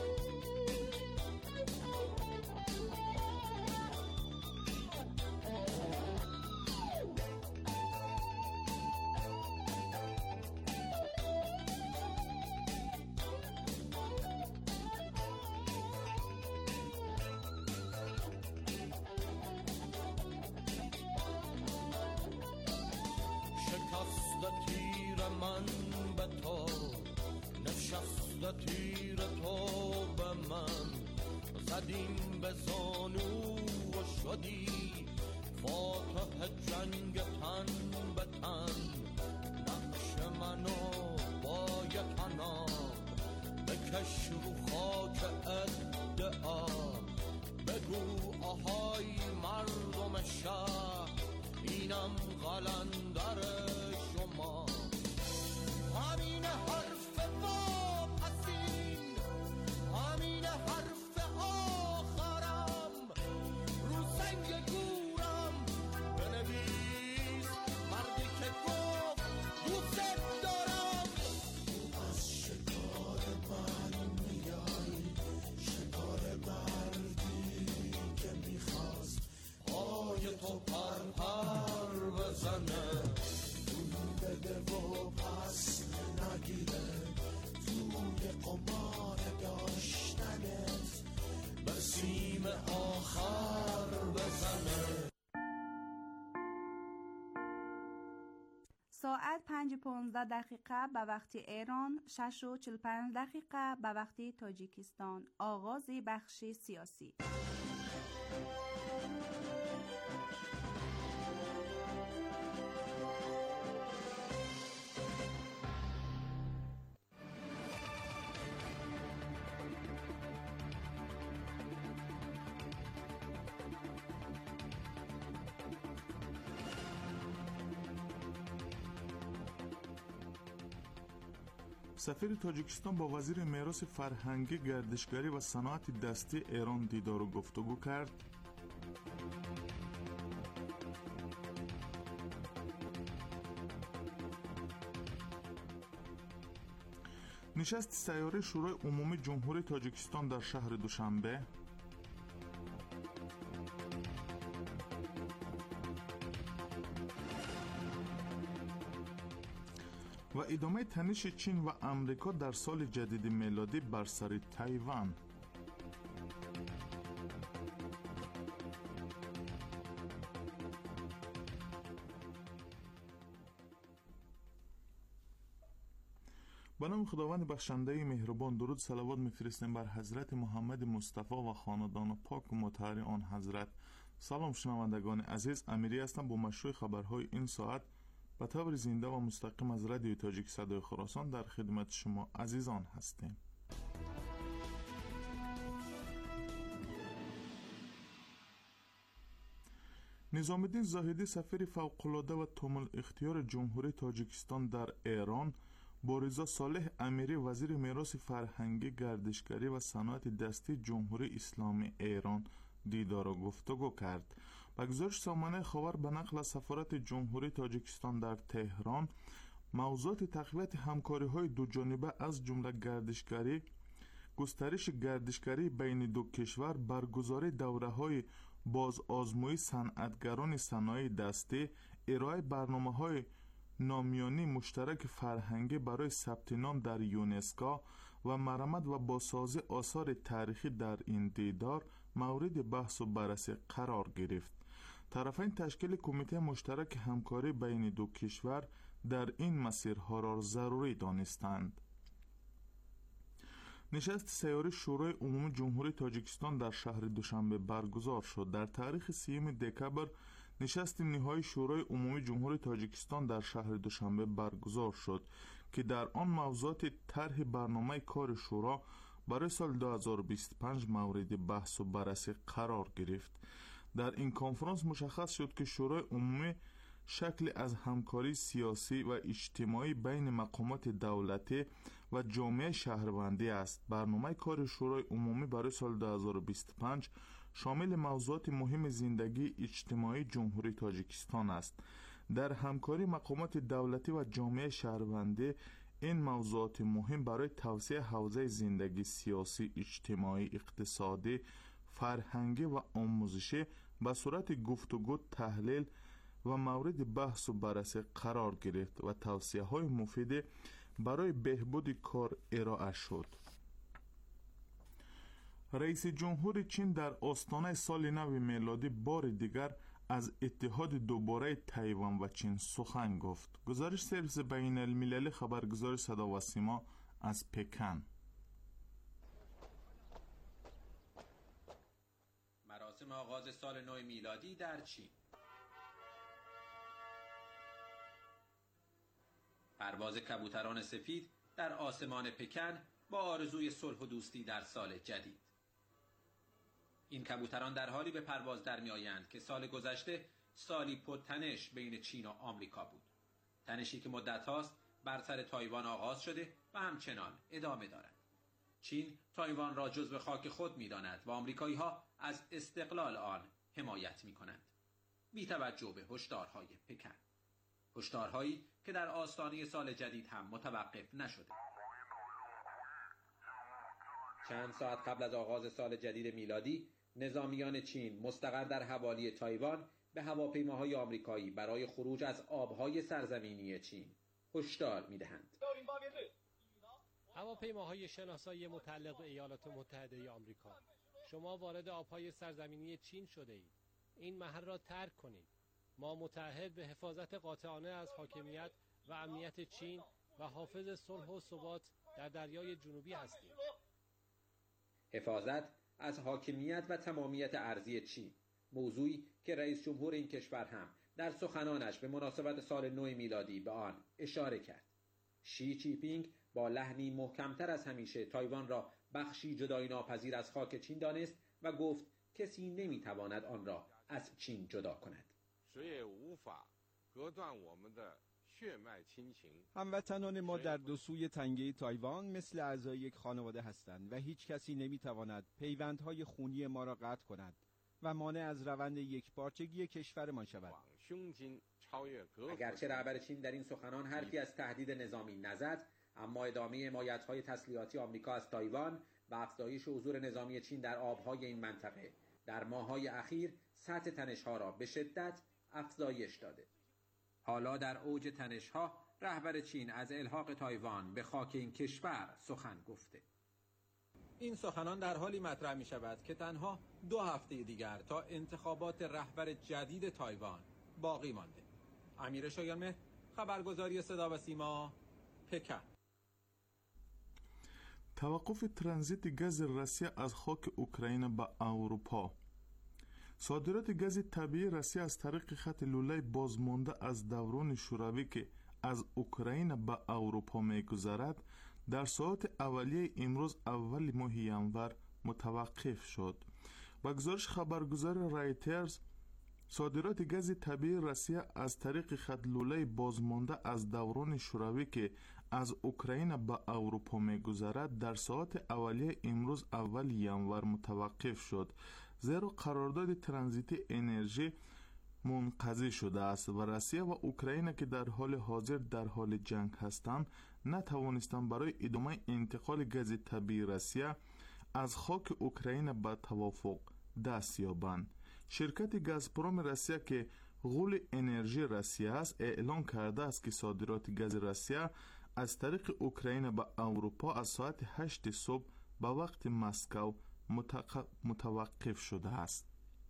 شکست تیر من به تو، نشست تیر تو به من. زدیم به زانو و شدی فاتح جنگ تن به تن. نقش منو با یتنا بکش رو خاک ادعا. بگو آهای مردم شهر اینم قلندر شما. همین حرف واپسین، همین حرف آخرم. رو سنگ گورم بنویس مردی که گفت دوست دارم. از شکار من میای، شکار مردی که میخواست پای تو پر پر بزنه. دون بده و پس نگیره توی قمار داشتنت به سیم آخر بزنه. ساعت 5:15 به وقت ایران، 6:45 به وقت تاجیکستان. آغاز بخش سیاسی. سفیر تاجیکستان با وزیر میراث فرهنگی، گردشگری و صنعت دستی ایران دیدار و گفتگو کرد. نشست سیاره شورای عمومی جمهوری تاجیکستان در شهر دوشنبه. و ادامه تنش چین و امریکا در سال جدید میلادی بر سر تایوان. به نام خداوند بخشنده مهربان، درود صلوات میفرستیم بر حضرت محمد مصطفی و خاندان پاک و مطهر آن حضرت. سلام شنوندگان عزیز، امیری هستم با مشروع خبرهای این ساعت به طور زنده و مستقیم از رادیوی تاجیک صدای خراسان در خدمت شما عزیزان هستیم. نظام الدین زاهدی، سفیر فوق‌العاده و تمام اختیار جمهوری تاجیکستان در ایران، با رضا صالح امیری، وزیر میراث فرهنگی، گردشگری و صنعت دستی جمهوری اسلامی ایران دیدار و گفتگو کرد. با گزارش سامانه خبر به نقل از سفارت جمهوری تاجیکستان در تهران، موضوعات تقویت همکاری‌های دو جانبه از جمله گردشگری، گسترش گردشگری بین دو کشور، برگزاری دوره‌های باز آزمایی صنعتگران صنایع دستی، ارائه برنامه‌های نامیانی مشترک فرهنگی برای ثبت نام در یونسکو و مرمت و بازسازی آثار تاریخی در این دیدار مورد بحث و بررسی قرار گرفت. طرفین تشکیل کمیته مشترک همکاری بین دو کشور در این مسیرها را ضروری دانستند. نشست سیاره شورای عمومی جمهوری تاجیکستان در شهر دوشنبه برگزار شد. در تاریخ 30 دکبر نشست نهایی شورای عمومی جمهوری تاجیکستان در شهر دوشنبه برگزار شد که در آن موضوعات طرح برنامه کار شورا برای سال 2025 مورد بحث و بررسی قرار گرفت. در این کنفرانس مشخص شد که شورای عمومی شکل از همکاری سیاسی و اجتماعی بین مقامات دولتی و جامعه شهروندی است. برنامه کار شورای عمومی برای سال 2025 شامل موضوعات مهم زندگی اجتماعی جمهوری تاجیکستان است. در همکاری مقامات دولتی و جامعه شهروندی این موضوعات مهم برای توسعه حوزه زندگی سیاسی، اجتماعی، اقتصادی، فرهنگی و آموزشی به صورت گفتگو، تحلیل و مورد بحث و بررسی قرار گرفت و توصیه‌های مفید برای بهبود کار ارائه شد. رئیس جمهور چین در آستانه سال نو میلادی بار دیگر از اتحاد دوباره تایوان و چین سخن گفت. گزارش سرویس بین المللی خبرگزاری صدا و سیما از پکن. مراسم آغاز سال نو میلادی در چین. پرواز کبوتران سفید در آسمان پکن با آرزوی صلح و دوستی در سال جدید. این کبوتران در حالی به پرواز در می آیند که سال گذشته سالی پرتنش بین چین و آمریکا بود. تنشی که مدت هاست بر سر تایوان آغاز شده و همچنان ادامه دارد. چین تایوان را جزو خاک خود می داند و آمریکایی ها از استقلال آن حمایت می کنند. بی توجه به هشدارهای پکن. هشدارهایی که در آستانه سال جدید هم متوقف نشده. چند ساعت قبل از آغاز سال جدید میلادی، نظامیان چین مستقر در حوالی تایوان به هواپیماهای آمریکایی برای خروج از آبهای سرزمینی چین هشدار می‌دهند. هواپیماهای شناسایی متعلق به ایالات متحده آمریکا، شما وارد آبهای سرزمینی چین شده اید. این محل را ترک کنید. ما متعهد به حفاظت قاطعانه از حاکمیت و امنیت چین و حافظ صلح و ثبات در دریای جنوبی هستیم. حفاظت از حاکمیت و تمامیت ارضی چین، موضوعی که رئیس جمهور این کشور هم در سخنانش به مناسبت سال نو میلادی به آن اشاره کرد. شی جی پینگ با لحنی محکمتر از همیشه تایوان را بخشی جدایی ناپذیر از خاک چین دانست و گفت کسی نمیتواند آن را از چین جدا کند. هموطنان ما در دو سوی تنگه تایوان مثل اعضای یک خانواده هستند و هیچ کسی نمیتواند پیوندهای خونی ما را قطع کند و مانع از روند یکپارچگی کشورمان شود. اگرچه رهبر چین در این سخنان حرفی از تهدید نظامی نزد، اما ادامه حمایت‌های تسلیحاتی آمریکا از تایوان و افزایش حضور نظامی چین در آبهای این منطقه در ماه‌های اخیر سطح تنش‌ها را به شدت افزایش داده. حالا در اوج تنش‌ها رهبر چین از الحاق تایوان به خاک این کشور سخن گفته. این سخنان در حالی مطرح می شود که تنها 2 هفته دیگر تا انتخابات رهبر جدید تایوان باقی مانده. امیر شایانمهر، خبرگزاری صدا و سیما، پکن. توقف ترانزیت گاز روسیه از خاک اوکراین به اروپا. صادرات گاز طبیعی روسیه از طریق خط لوله بازمانده از دوران شوروی که از اوکراین به اروپا می‌گذرد در ساعات اولیه امروز اول ماه ژانویه متوقف شد. با گزارش خبرگزاری رایترز، صادرات گاز طبیعی روسیه از طریق خط لوله بازمانده از دوران شوروی که از اوکراین به اروپا می‌گذرد در ساعات اولیه امروز اول ژانویه متوقف شد، زیرا قرارداد ترانزیت انرژی منقضی شده است و روسیه و اوکراین که در حال حاضر در حال جنگ هستند نتوانستند برای ادامه انتقال گاز طبیعی روسیه از خاک اوکراین به توافق دست یابند. شرکت گازپروم روسیه که غول انرژی روسیه است اعلام کرده است که صادرات گاز روسیه از طریق اوکراین به اروپا از ساعت 8 صبح به وقت مسکو متوقف شده است.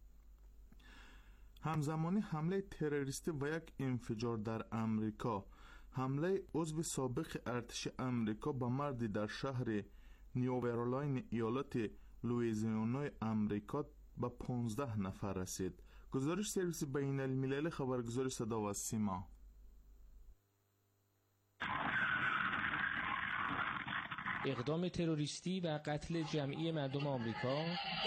همزمانی حمله تروریستی و یک انفجار در امریکا، حمله عضو سابق ارتش امریکا به مردی در شهر نیوورالاین ایالت لوئیزیانا امریکا به 15 نفر رسید. گزارش سرویس بین المللی خبرگزاری صدا و سیما. اقدام تروریستی و قتل جمعی مردم آمریکا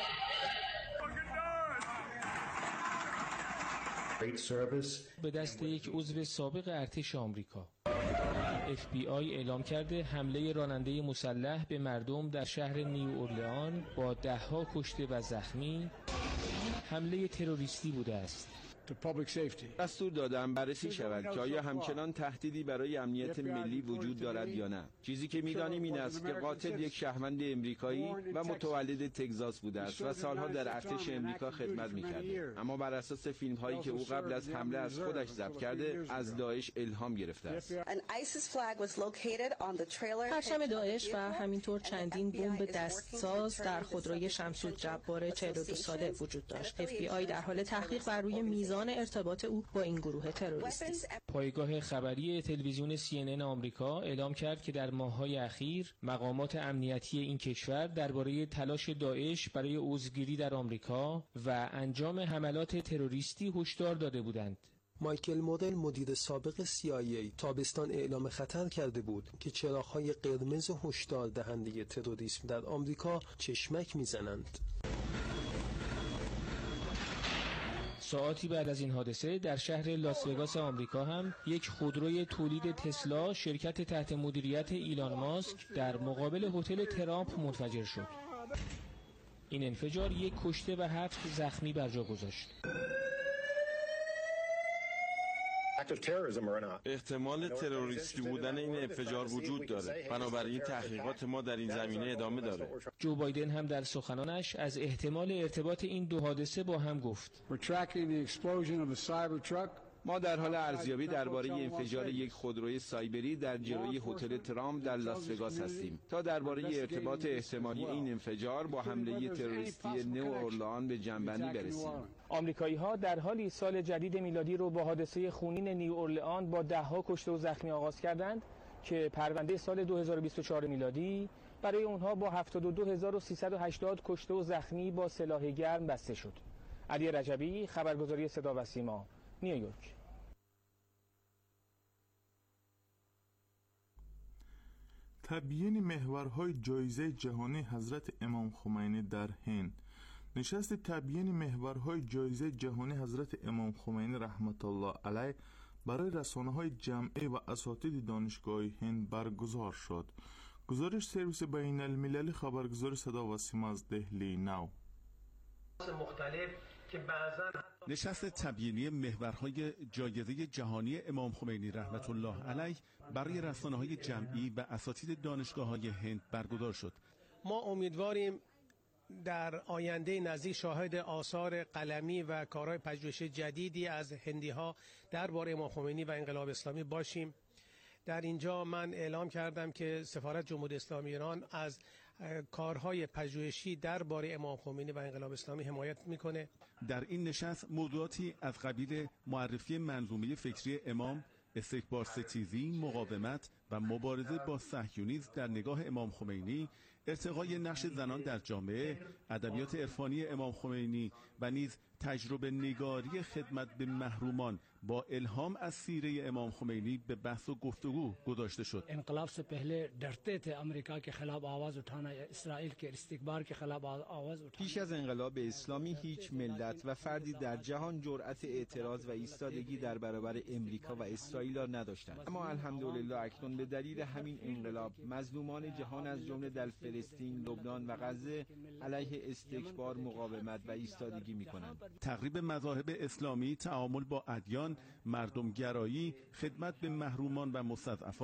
به دست یک عضو سابق ارتش آمریکا. FBI اعلام کرده حمله راننده مسلح به مردم در شهر نیو اورلئان با 10 کشته و زخمی حمله تروریستی بوده است. دستور دادم بررسی شود که آیا همچنان تهدیدی برای امنیت ملی وجود دارد یا نه. چیزی که می‌دانیم این است که قاتل یک شهروند امریکایی و متولد تگزاس بوده است و سالها در ارتش امریکا خدمت می‌کرده، اما بر اساس فیلم‌هایی که او قبل از حمله از خودش ضبط کرده از داعش الهام گرفته است. پرچم داعش و همینطور چندین بمب دستساز در خودروی شمس‌الجبار 42 ساله وجود داشت. FBI در حال تحقیق بر روی میزان ارتباط او با این گروه تروریستی. پایگاه خبری تلویزیون CNN آمریکا اعلام کرد که در ماه‌های اخیر مقامات امنیتی این کشور درباره تلاش داعش برای عضوگیری در آمریکا و انجام حملات تروریستی هشدار داده بودند. مایکل مورل مدیر سابق CIA تابستان اعلام خطر کرده بود که چراغ‌های قرمز هشدار دهنده تروریسم در آمریکا چشمک می‌زنند. ساعاتی بعد از این حادثه در شهر لاس وگاس آمریکا هم یک خودروی تولید تسلا شرکت تحت مدیریت ایلان ماسک در مقابل هتل ترامپ منفجر شد. این انفجار یک کشته و 7 زخمی بر جا گذاشت. احتمال تروریستی بودن این انفجار وجود داره، بنابراین تحقیقات ما در این زمینه ادامه داره. جو بایدن هم در سخنانش از احتمال ارتباط این دو حادثه با هم گفت. ما در حال ارزیابی درباره انفجار یک خودروی سایبری در جلوی هتل ترامپ در لاس وگاس هستیم تا درباره ارتباط احتمالی این انفجار با حمله تروریستی نیو اورلئان به جنبندی برسیم. آمریکایی‌ها در حالی سال جدید میلادی رو با حادثه خونین نیو اورلئان با 10 کشته و زخمی آغاز کردند که پرونده سال 2024 میلادی برای اونها با 72380 کشته و زخمی با سلاح گرم بسته شد. علی رجبی، خبرگزاری صدا و سیما، نیویورک. تبیین محورهای جایزه جهانی حضرت امام خمینی در هند. نشست تبیین محورهای جایزه جهانی حضرت امام خمینی رحمت الله علیه برای رسانه‌های جمعی و اساتید دانشگاه هند برگزار شد. گزارش سرویس بین المللی خبرگزاری صدا و سیما از دهلی نو. نشست تبیینی محورهای جایزه جهانی امام خمینی رحمت الله علیه برای رسانه‌های جمعی و اساتید دانشگاه‌های هند برگزار شد. ما امیدواریم در آینده نزدیک شاهد آثار قلمی و کارهای پژوهشی جدیدی از هندی‌ها درباره امام خمینی و انقلاب اسلامی باشیم. در اینجا من اعلام کردم که سفارت جمهوری اسلامی ایران از کارهای پژوهشی درباره امام خمینی و انقلاب اسلامی حمایت میکنه. در این نشست موضوعاتی از قبیل معرفی منظومه فکری امام، استکبار ستیزی، مقاومت و مبارزه با صهیونیسم در نگاه امام خمینی، ارتقای نقش زنان در جامعه، ادبیات عرفانی امام خمینی و نیز تجربه نگاری خدمت به محرومان با الهام از سیره امام خمینی به بحث و گفتگو گذاشته شد. انقلاب سے پہلے ڈرتے تھے امریکا کے خلاف آواز اٹھانا، اسرائیل کے استکبار کے خلاف آواز اٹھانا. پیش از انقلاب اسلامی هیچ ملت و فردی در جهان جرأت اعتراض و ایستادگی در برابر امریکا و اسرائیل را نداشتند. اما الحمدلله اکنون به دلیل همین انقلاب مظلومان جهان از جمله در فلسطین، لبنان و غزه علیه استکبار مقاومت و ایستادگی می‌کنند. تقریب مذاهب اسلامی، تعامل با ادیان، مردمگرایی، خدمت به محرومان و مستضعفان،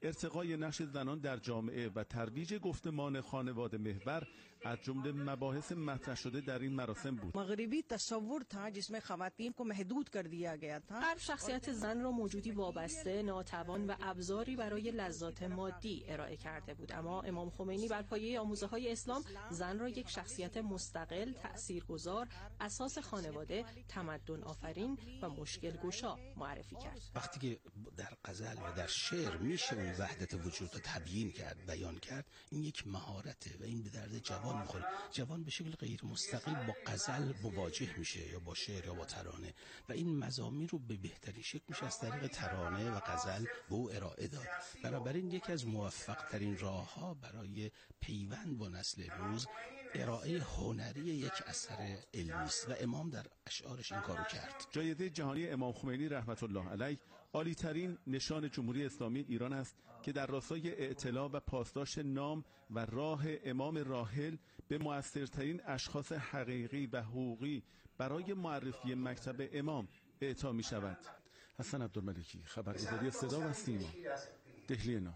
ارتقای نقش زنان در جامعه و ترویج گفتمان خانواده محور از جمله مباحث مطرح شده در این مراسم بود. مغربی تصور था जिसमें خواتین को محدود कर दिया गया था. غرب شخصیت زن را موجودی وابسته، ناتوان و ابزاری برای لذات مادی ارائه کرده بود، اما امام خمینی بر پایه آموزه‌های اسلام زن را یک شخصیت مستقل، تاثیرگذار، اساس خانواده، تمدن آفرین و مشکل گشا معرفی کرد. وقتی که در غزل و در شعر میشه اون وحدت وجود رو تبیین کرد، بیان کرد، این یک مهارته و این به درد جوان میخوره. جوان به شکل غیر مستقیم با غزل مواجه میشه یا با شعر یا با ترانه و این مضامین رو به بهترین شکل میشه از طریق ترانه و غزل به او ارائه داد. بنابراین یکی از موفق ترین راه‌ها برای پیوند با نسل امروز ارائه هنری یک اثر علمی است و امام در اشعارش این کارو کرد. جایزه جهانی امام خمینی رحمت الله علیه عالی ترین نشان جمهوری اسلامی ایران است که در راستای اعتلا و پاسداشت نام و راه امام راحل به مؤثرترین اشخاص حقیقی و حقوقی برای معرفی مکتب امام اعطا می شود. حسن عبدالملکی، خبرگزاری صدا و سیما، دهلی نو.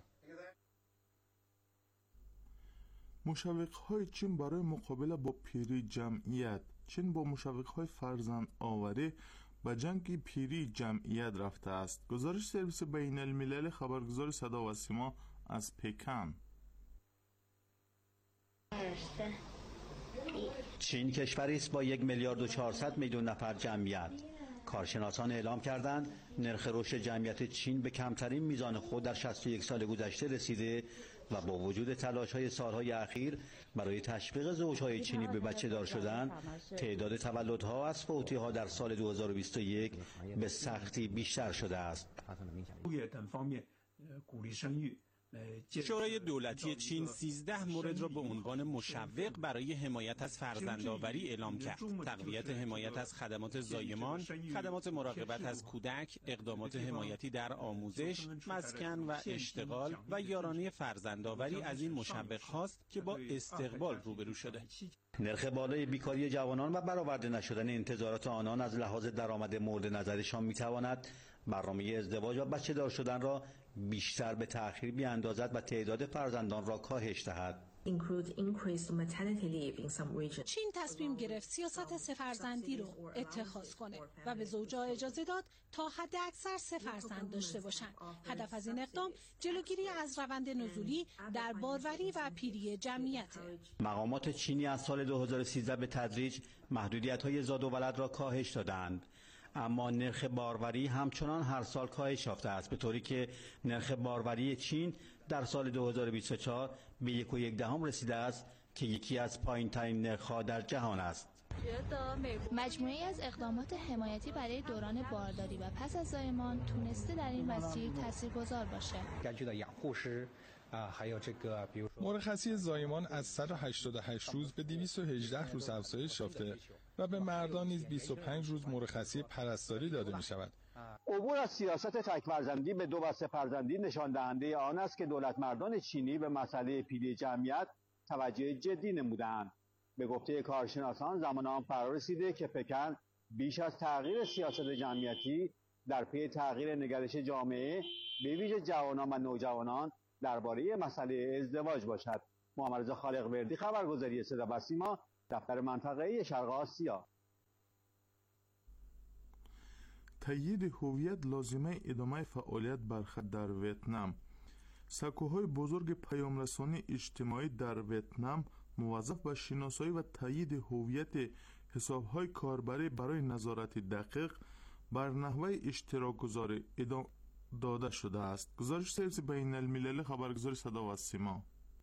مشوق‌های چین برای مقابله با پیری جمعیت. چین با مشوق‌های فرزند آوری به جنگ پیری جمعیت رفته است. گزارش سرویس بین الملل خبرگزار صدا و سیما از پکن. چین کشوری است با 1,400,000,000 نفر جمعیت. کارشناسان اعلام کردند نرخ رشد جمعیت چین به کمترین میزان خود در 61 سال گذشته رسیده و با وجود تلاش‌های سالهای اخیر برای تشویق زوج‌های چینی به بچه‌دار شدن، تعداد تولدها از فوتی‌ها در سال 2021 به سختی بیشتر شده است. شورای دولتی چین 13 مورد را به عنوان مشوق برای حمایت از فرزندآوری اعلام کرد. تقویت حمایت از خدمات زایمان، خدمات مراقبت از کودک، اقدامات حمایتی در آموزش، مسکن و اشتغال و یارانه فرزندآوری از این مشوق هاست که با استقبال روبرو شده. نرخ بالای بیکاری جوانان و برآورده نشدن انتظارات آنان از لحاظ درآمد مورد نظرشان می‌تواند برنامه ازدواج و بچه‌دار شدن را بیشتر به تأخیر بیاندازد و تعداد فرزندان را کاهش دهد. چین تصمیم گرفت سیاست 3 فرزندی رو اتخاذ کنه و به زوجها اجازه داد تا حد اکثر 3 فرزند داشته باشند. هدف از این اقدام جلوگیری از روند نزولی در باروری و پیری جمعیت. مقامات چینی از سال 2013 به تدریج محدودیت‌های زاد و ولد را کاهش دادند، اما نرخ باروری همچنان هر سال کاهش یافته است، به طوری که نرخ باروری چین در سال 2024 به 1.1 رسیده است که یکی از پایین‌ترین نرخ‌ها در جهان است. مجموعه‌ای از اقدامات حمایتی برای دوران بارداری و پس از زایمان تونسته در این مسیر تاثیرگذار باشه. مرخصی زایمان از 188 روز به 218 روز افزایش یافته و به مردان نیز 25 روز مرخصی پرستاری داده می شود. عبور از سیاست تک فرزندی به 2 و 3 فرزندی نشان دهنده آن است که دولتمردان چینی به مسئله پیری جمعیت توجه جدی نمودند. به گفته کارشناسان زمان آن فرا رسیده که پکن بیش از تغییر سیاست جمعیتی در پی تغییر نگرش جامعه به ویژه جوانان و نوجوانان درباره مسئله ازدواج باشد. محمد رضا خالق‌وردی، خبرگزاری صدا و سیما، دفتر منطقه‌ای شرق آسیا. تایید هویت لازمه ادامه فعالیت برخط در ویتنام. سکوهای بزرگ پیامرسانی اجتماعی در ویتنام موظف به شناسایی و تایید هویت حساب‌های کاربری برای نظارت دقیق بر نحوه اشتراک گذاری داده شده است. گزارش سرویس بین الملل خبرگزاری صدا و سیما.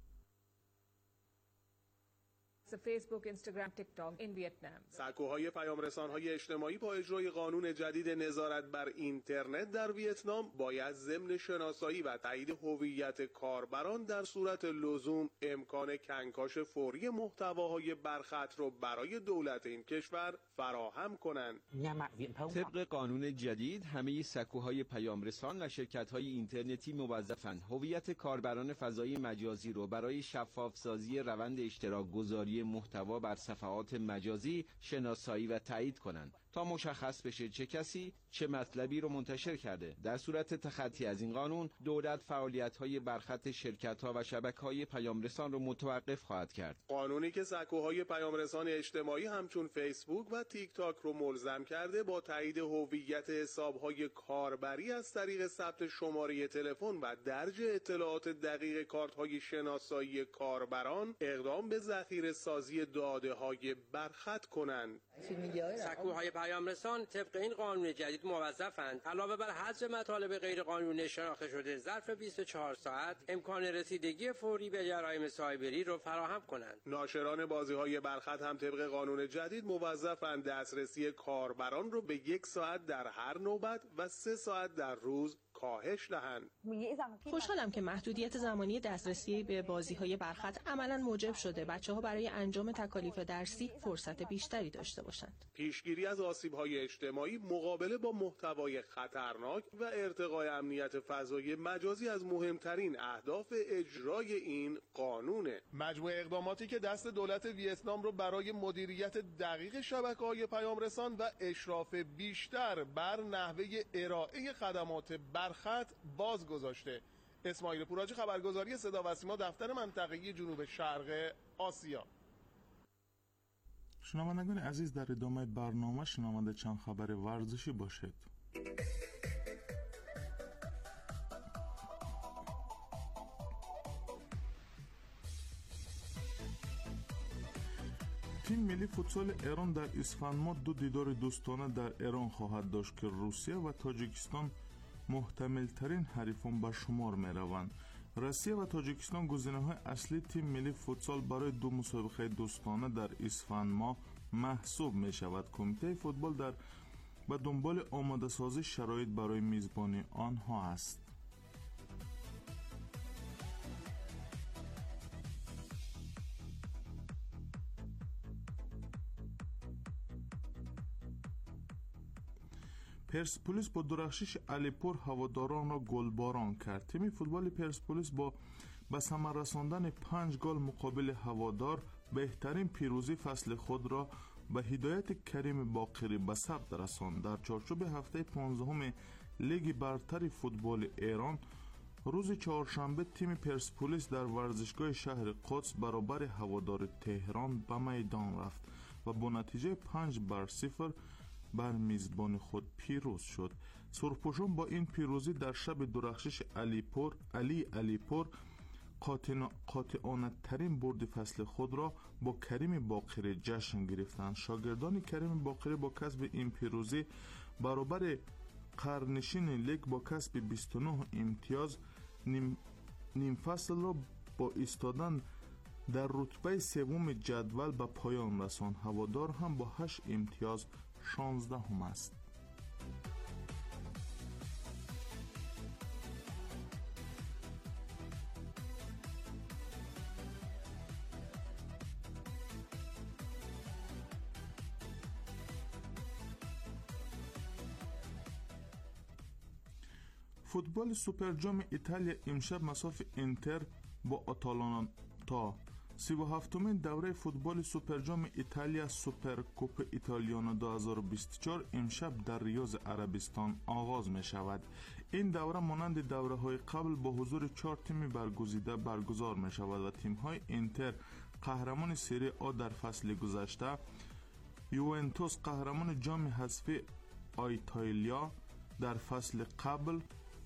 Facebook, Instagram, TikTok in Vietnam. سکوهای پیامرسان‌های اجتماعی با اجرای قانون جدید نظارت بر اینترنت در ویتنام باید ضمن شناسایی و تایید هویت کاربران در صورت لزوم امکان کنکاش فوری محتواهای برخط را برای دولت این کشور فراهم کنند. طبق قانون جدید همه سکوهای پیامرسان و شرکت‌های اینترنتی موظفند هویت کاربران فضای مجازی رو برای شفاف‌سازی روند اشتراک گذاری محتوا بر صفحات مجازی شناسایی و تایید کنند تا مشخص بشه چه کسی چه مطلبی رو منتشر کرده. در صورت تخطی از این قانون، دولت فعالیت‌های برخط شرکت‌ها و شبکه‌های پیامرسان رو متوقف خواهد کرد. قانونی که سکوهای پیامرسان اجتماعی همچون فیسبوک و تیک تاک رو ملزم کرده با تایید هویت حساب‌های کاربری از طریق ثبت شماره تلفن و درج اطلاعات دقیق کارت‌های شناسایی کاربران اقدام به ذخیره‌سازی داده‌های برخط کنند. سکوهای پیامرسان طبق این قانون جدید موظفند علاوه بر حذف مطالب غیرقانونی شناخته شده ظرف 24 ساعت امکان رسیدگی فوری به جرایم سایبری رو فراهم کنند. ناشران بازی‌های برخط هم طبق قانون جدید موظفند دسترسی کاربران رو به 1 ساعت در هر نوبت و 3 ساعت در روز کاهش دهند. خوشحالم که محدودیت زمانی دسترسی به بازی‌های برخط عملاً موجب شده بچه‌ها برای انجام تکالیف درسی فرصت بیشتری داشته باشند. پیشگیری از آسیب‌های اجتماعی، مقابله با محتوای خطرناک و ارتقای امنیت فضایی مجازی از مهمترین اهداف اجرای این قانونه. مجموعه اقداماتی که دست دولت ویتنام رو برای مدیریت دقیق شبکه‌های پیامرسان و اشراف بیشتر بر نحوه ارائه خدمات برخط باز گذاشته. اسماعیل پوراجی، خبرگزاری صدا و سیما، دفتر منطقه‌ای جنوب شرق آسیا. شنوندگان عزیز، در ادامه برنامه شنونده چند خبر ورزشی باشید. تیم ملی فوتسال ایران در اسفند ماه 2 دیدار دوستانه در ایران خواهد داشت که روسیه و تاجیکستان محتمل ترین حریفان به شمار می روند. روسیه و تاجیکستان گزینه‌های اصلی تیم ملی فوتسال برای 2 مسابقه دوستانه در اسفند ماه محسوب می شود. کمیته فوتبال در به دنبال آماده سازی شرایط برای میزبانی آنها است. پرسپولیس با درخشش علیپور هواداران را گلباران کرد. تیم فوتبال پرسپولیس با به ثمر رساندن 5 گل مقابل هوادار بهترین پیروزی فصل خود را به هدایت کریم باقری به ثبت رساند. در چارچوب هفته 15 لیگ برتر فوتبال ایران روز چهارشنبه تیم پرسپولیس در ورزشگاه شهر قدس برابر هوادار تهران به میدان رفت و با نتیجه 5-0 بر میزبان خود پیروز شد. سرخپوشان با این پیروزی در شب درخشش علیپور قاطعانه ترین برد فصل خود را با کریم باقری جشن گرفتند. شاگردان کریم باقری با کسب این پیروزی برابر قرنشین لیگ با کسب 29 امتیاز نیم فصل را با ایستادن در رتبه سوم جدول به پایان رساند. هوادار هم با 8 امتیاز 16 هم است. فوتبال سوپرجام ایتالیا امشب مساف اینتر با آتالانتا 37مین دوره فوتبال سوپرجام ایتالیا سوپرکوپ ایتالیانو 2024 امشب در ریاض عربستان آغاز می شود. این دوره مانند دوره های قبل با حضور 4 تیم برگزیده برگزار می شود و تیم های اینتر قهرمان سری آ در فصل گذشته، یوونتوس قهرمان جام حذفی ایتالیا در فصل قبل،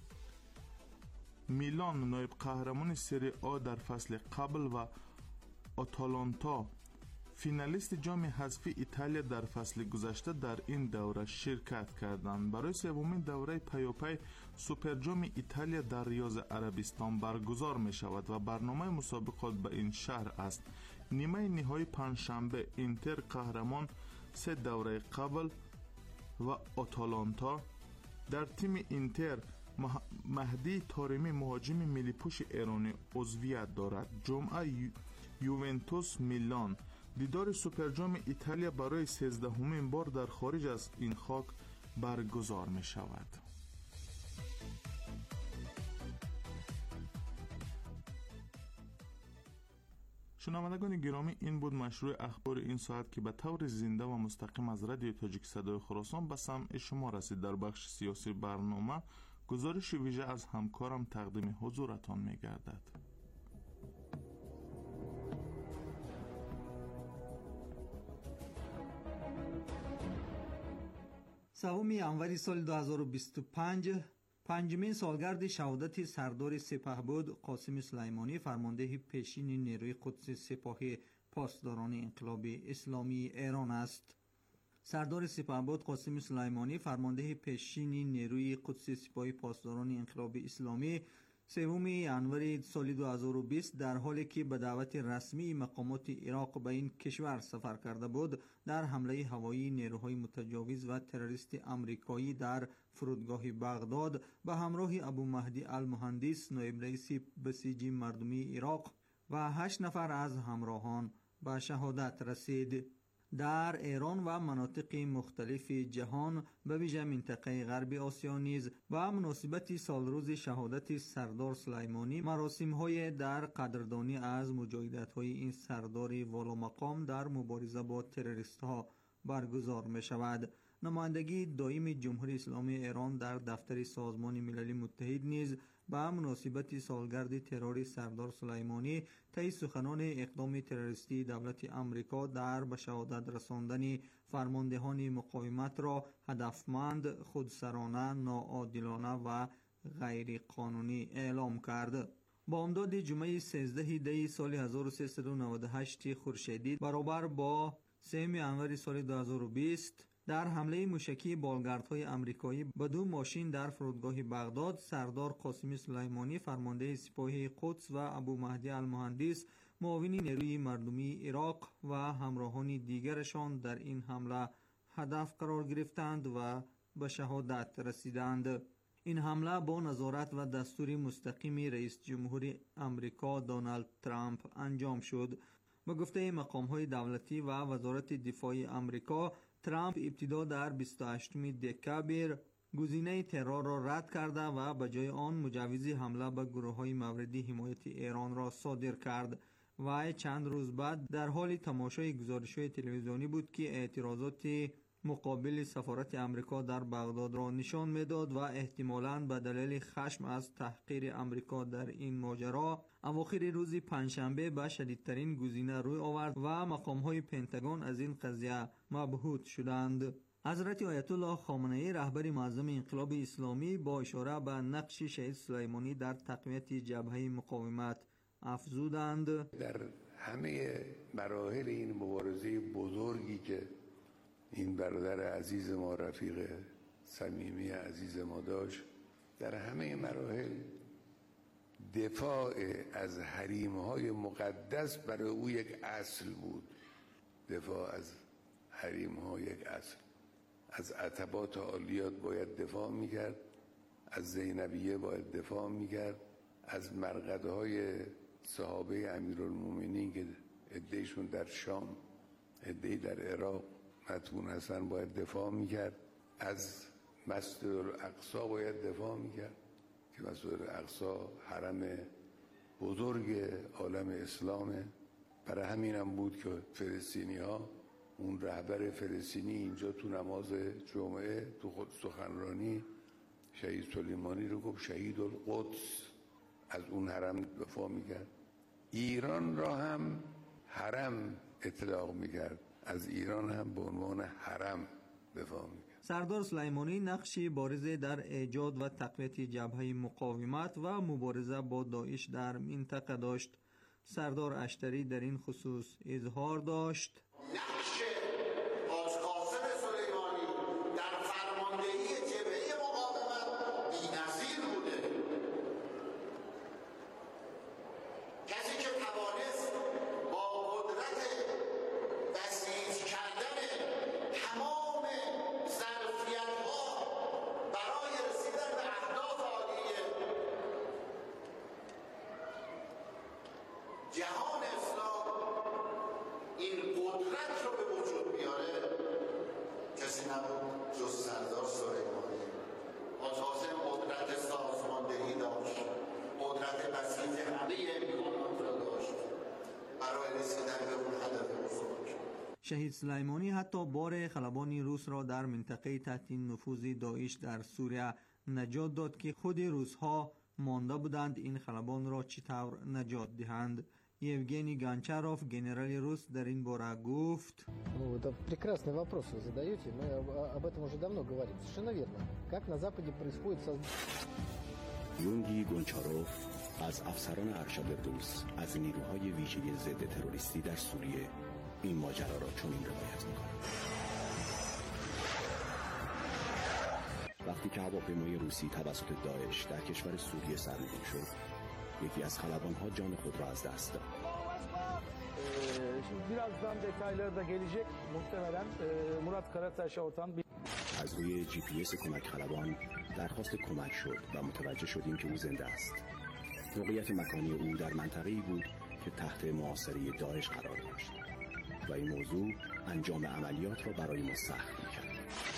میلان نایب قهرمان سری آ در فصل قبل و آتالانتا فینالیست جام حذفی ایتالیا در فصل گذشته در این دوره شرکت کردند. برای سومین دوره پیاپی سوپرجام ایتالیا در ریاض عربستان برگزار می شود و برنامه مسابقات به این شهر است. نیمه نهایی پنجشنبه اینتر قهرمان 3 دوره قبل و آتالانتا. در تیم اینتر مهدی طارمی مهاجم ملی پوش ایرانی عضویت دارد. جمعه یوونتوس میلان. دیدار سوپرجام ایتالیا برای 13مین بار در خارج از این خاک برگزار می شود. شنوندگان گرامی، این بود مشروع اخبار این ساعت که به طور زنده و مستقیم از رادیو تاجیک صدای خراسان به سمع شما رسید. در بخش سیاسی برنامه گزارش ویژه از همکارم تقدیم حضورتان می گردد. سوم январи соли 2025 پنجمین سالگرد شهادت سردار سپهبد قاسم سلیمانی فرمانده پیشین نیروی قدس سپاه پاسداران انقلاب اسلامی ایران است. سردار سپهبد قاسم سلیمانی فرمانده پیشین نیروی قدس سپاه پاسداران انقلاب اسلامی سوم январи سال 2020 در حالی که به دعوت رسمی مقامات عراق به این کشور سفر کرده بود، در حمله هوایی نیروهای متجاوز و تروریست آمریکایی در فرودگاه بغداد به همراه ابو مهدی المهندس نایب رئیس بسیجی مردمی عراق و 8 نفر از همراهان به شهادت رسید. در ایران و مناطق مختلف جهان به ویژه منطقه غرب آسیا نیز به مناسبت سالروز شهادت سردار سلیمانی مراسم‌های در قدردانی از مجاهدت‌های این سردار والامقام در مبارزه با تروریست‌ها برگزار می‌شود. نمایندگی دائم جمهوری اسلامی ایران در دفتر سازمان ملل متحد نیز به مناسبت سالگرد ترور سردار سلیمانی طی سخنان اقدام تروریستی دولت آمریکا در به شهادت رساندن فرماندهان مقاومت را هدفمند، خودسرانه، ناعادلانه و غیر قانونی اعلام کرد. با امداد جمعه 13 دی سال 1398 خورشیدی برابر با 3 январи سال 2020 در حمله موشکی بالگردهای آمریکایی به 2 ماشین در فرودگاه بغداد، سردار قاسم سلیمانی فرمانده سپاه قدس و ابو مهدی المهندس معاون نیروی مردمی عراق و همراهان دیگرشان در این حمله هدف قرار گرفتند و به شهادت رسیدند. این حمله با نظارت و دستور مستقیم رئیس جمهور آمریکا دونالد ترامپ انجام شد. به گفته مقام‌های دولتی و وزارت دفاع آمریکا، ترامپ ابتدا در 28 دکبر گزینه ترور را رد کرده و به جای آن مجوز حمله به گروه‌های مورد حمایت ایران را صادر کرد. و چند روز بعد در حال تماشای گزارش‌های تلویزیونی بود که اعتراضات مقابل سفارت آمریکا در بغداد را نشان میداد و احتمالاً به دلیل خشم از تحقیر آمریکا در این ماجرا اواخر روز پنجشنبه به شدیدترین گزینه روی آورد و مقام‌های پنتاگون از این قضیه مبهوت شدند. حضرت آیت الله خامنه‌ای رهبر معظم انقلاب اسلامی با اشاره به نقش شهید سلیمانی در تقویت جبهه مقاومت افزودند: در همه مراحل این مبارزه بزرگی که این برادر عزیز ما، رفیق صمیمی عزیز ما داشت، در همه مراحل دفاع از حریم‌های مقدس برای او یک اصل بود. دفاع از حریم‌ها یک اصل. از عتبات عالیات باید دفاع می‌کرد، از زینبیه باید دفاع می‌کرد، از مرقدهای صحابه امیرالمومنین که عده‌شون در شام، عده‌ای در عراق مدفون هستن باید دفاع میکرد، از مسجد الاقصی باید دفاع میکرد که مسجد الاقصی حرم بزرگ عالم اسلامه. برای همین هم بود که فلسطینی ها، اون رهبر فلسطینی اینجا تو نماز جمعه تو خود سخنرانی شهید سلیمانی رو گفت شهید القدس، از اون حرم دفاع میکرد. ایران را هم حرم اطلاق میکرد، از ایران هم به عنوان حرم دفاع میکرد. سردار سلیمانی نقشی بارز در ایجاد و تقویت جبهه مقاومت و مبارزه با داعش در منطقه داشت. سردار اشتری در این خصوص اظهار داشت: نقش قاسم سلیمانی در فرماندهی جبهه مقاومت بی‌نظیر بوده. کسی که توانست با قدرت بسیج کردن تمام ظرفیت‌ها برای رسیدن به اهداف عالیه جهان اسلام این قدرت شهید سلیمانی حتی بار خلبان روس را در منطقه تحت نفوذ داعش در سوریه نجات داد که خود روس‌ها مانده بودند این خلبان را چطور نجات دهند. یوگنی گانچاروف گنرال روس در این باره گفت: Это прекрасный вопрос вы задаете. Мы об этом уже давно говорим. Совершенно верно. Как на Западе происходит یونگی گونچاروف از افسران ارشد روس از نیروهای ویژه ضد تروریستی در سوریه این ماجرا را چنین روایت می‌کند. وقتی که هواپیمای روسی توسط داعش در کشور سوریه سرنگون شد، یکی از خلبان‌ها جان خود را از دست داد. Birazdan detayları da gelecek. Muhtemelen Murat Karataş ortam از روی GPS کمک خلبان درخواست کمک شد و متوجه شدیم که او زنده است. موقعیت مکانی او در منطقه‌ای بود که تحت محاصره داعش قرار داشت و این موضوع انجام عملیات را برای ما سخت می‌کرد.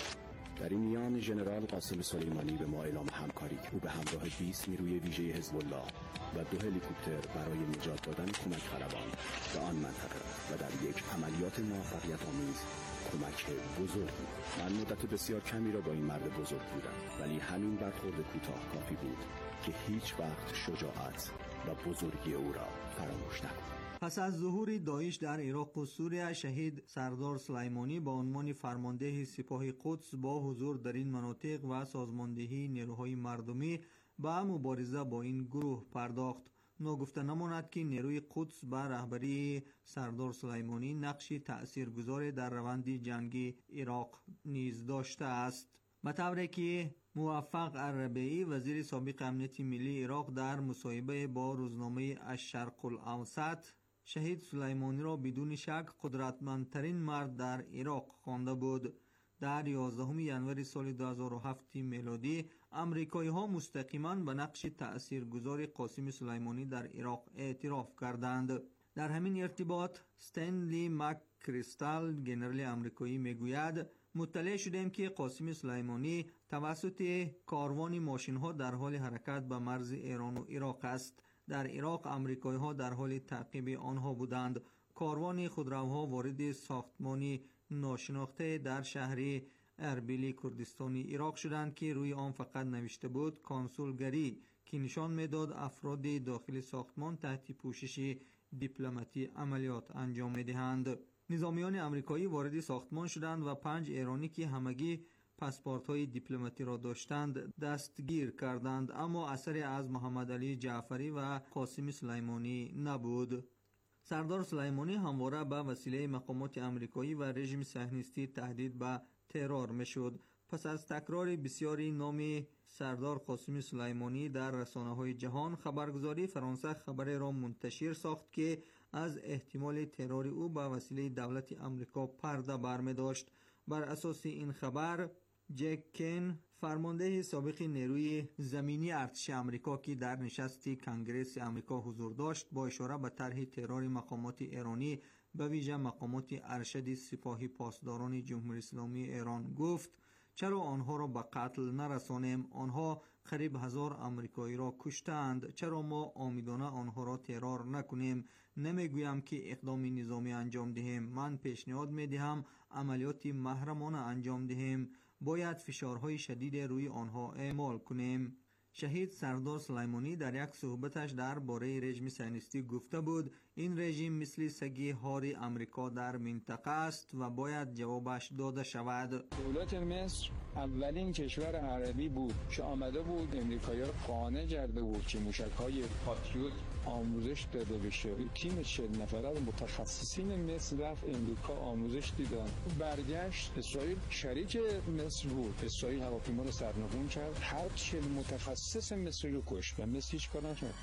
در این میان ژنرال قاسم سلیمانی به ما اعلام همکاری کرد. او به همراه 20 نیروی ویژه حزب الله و 2 هلیکوپتر برای نجات دادن کمک خلبان به آن منطقه و در یک عملیات موفقیت آمیز کمک بزرگی. من مدت بسیار کمی را با این مرد بزرگ بودم، ولی همین برخورد کوتاه کافی بود که هیچ وقت شجاعت و بزرگی او را فراموش نکنم. پس از ظهور داعش در عراق و سوریه، شهید سردار سلیمانی با عنوان فرمانده سپاه قدس با حضور در این مناطق و سازماندهی نیروهای مردمی به مبارزه با این گروه پرداخت. ناگفته نماند که نیروی قدس به رهبری سردار سلیمانی نقشی تأثیرگذار در روند جنگی عراق نیز داشته است. به طوری که موفق الربیعی وزیر سابق امنیت ملی عراق در مصاحبه با روزنامه الشرق الاوسط شهید سلیمانی را بدون شک قدرتمندترین مرد در عراق خوانده بود. در 11 ژانویه سال 2007 میلادی امریکایی ها مستقیما به نقش تأثیرگذار قاسم سلیمانی در عراق اعتراف کردند. در همین ارتباط استنلی مک‌کریستال گنرال امریکایی میگوید: مطلع شدیم که قاسم سلیمانی توسط کاروان ماشین ها در حال حرکت به مرز ایران و عراق است. در عراق امریکایی ها در حال تعقیب آنها بودند. کاروان خودروها وارد ساختمانی ناشناخته در شهر اربیل کردستانی عراق شدند که روی آن فقط نوشته بود کنسولگری، که نشان میداد افراد داخل ساختمان تحت پوشش دیپلماتی عملیات انجام میدهند. نظامیان امریکایی وارد ساختمان شدند و 5 ایرانی که همگی پاسپورت های دیپلماتی را داشتند دستگیر کردند، اما اثری از محمد علی جعفری و قاسم سلیمانی نبود. سردار سلیمانی همواره به وسیله مقامات امریکایی و رژیم صهیونیستی تهدید به ترور میشد. پس از تکرار بسیاری نام سردار قاسم سلیمانی در رسانه‌های جهان، خبرگزاری فرانسه خبر را منتشر ساخت که از احتمال ترور او به وسیله دولت امریکا پرده برمی داشت. بر اساس این خبر، جک کن، فرمانده سابق نیروی زمینی ارتش امریکا که در نشست کنگره امریکا حضور داشت، با اشاره به طرح ترور مقامات ایرانی به ویژه مقامات ارشد سپاه پاسداران جمهوری اسلامی ایران گفت: چرا آنها را به قتل نرسانیم؟ آنها قریب 1000 امریکایی را کشتند. چرا ما آمیدانه آنها را ترور نکنیم؟ نمیگویم که اقدام نظامی انجام دهیم. من پیشنهاد میدهم عملیات محرمانه انجام دهیم. باید فشارهای شدید روی آنها اعمال کنیم. شهید سردار سلیمانی در یک صحبتش درباره رژیم صهیونیستی گفته بود: این رژیم مثل سگ هار امریکا در منطقه است و باید جوابش داده شود. دولت مصر اولین کشور عربی بود که آمده بود امریکایی را قانع کرده بود که موشک‌های پاتریوت آموزش داده بشه. تیم 40 نفره متخصصین مصر رفت امریکا آموزش دیدن. برگشت اسرائیل شریک مصر بود. اسرائیل هواپیما رو سرنگون کرد. هر 40 متخصص مصری رو کشت و مصر هیچ کار نکرد.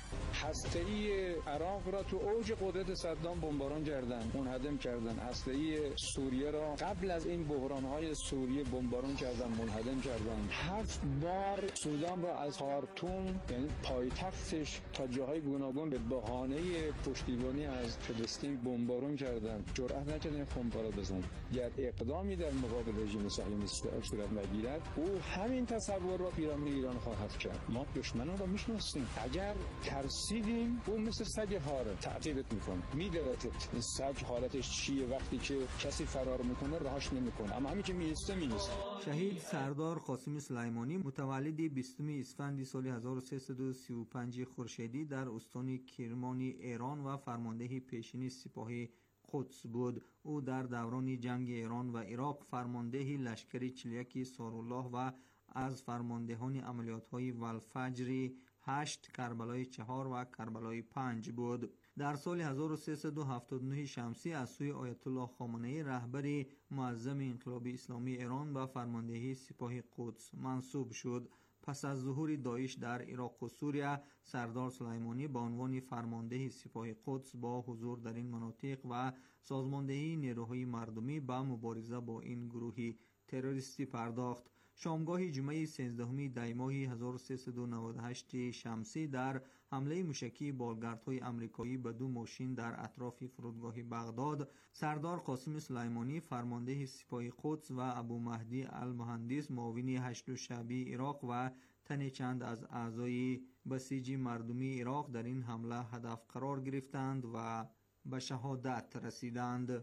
هسته‌ای عراق را تو اوج قدرت صدام بمباران کردن، منهدم کردن. هسته‌ای سوریه را قبل از این بحران‌های سوریه بمباران کردن، منهدم کردن. 7 بار سودان را از خارتوم یعنی پایتختش تا جاهای گوناگون ایران به بهانه پشتیبانی از فلسطین بمبارون کردن، جرأت نکردن خمپاره بزنن. گر اقدامی در مقابل رژیم صهیونیست صورت نگیرد، او همین تصور را پیرامون ایران خواهد کرد. ما دشمنان را میشناسیم، اگر ترسیدیم او مثل سگ هاره تعقیبت میکنه، میدرتت. این سگ حالتش چیه؟ وقتی که کسی فرار میکنه رهاش نمیکنه، اما همین که میسته. شهید سردار قاسم سلیمانی متولد 20 اسفند سال 1335 خورشیدی در استان کرمانی ایران و فرمانده پیشین سپاه قدس بود. او در دوران جنگ ایران و عراق فرمانده لشکر 41 سارالله و از فرماندهان عملیات‌های والفجر 8 کربلای 4 و کربلای 5 بود. در سال 1379 شمسی از سوی آیت الله خامنه‌ای رهبر معظم انقلاب اسلامی ایران و فرماندهی سپاه قدس منصوب شد. پس از ظهور داعش در عراق و سوریه، سردار سلیمانی به عنوان فرمانده سپاه قدس با حضور در این مناطق و سازماندهی نیروهای مردمی به مبارزه با این گروه تروریستی پرداخت. شامگاه جمعه 13 دی ماه 1398 شمسی در حمله موشکی بالگردهای آمریکایی به 2 ماشین در اطراف فرودگاه بغداد، سردار قاسم سلیمانی فرمانده سپاه قدس و ابو مهدی المهندس معاون 8 شعبه عراق و تن چند از اعضای بسیج مردمی عراق در این حمله هدف قرار گرفتند و به شهادت رسیدند.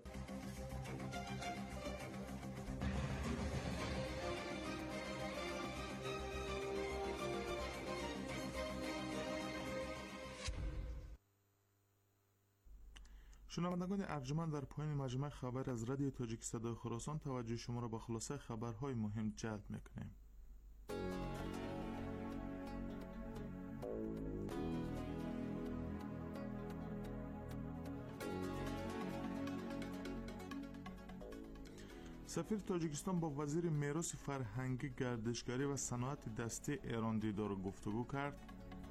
شنوندگان ارجمند، در پایان مجمع خبر از رادیو تاجیک صدای خراسان توجه شما را به خلاصه خبرهای مهم جلب میکنیم. سفیر تاجیکستان با وزیر میراث فرهنگی، گردشگری و صنعت دستی ایران دیدار و گفتگو کرد.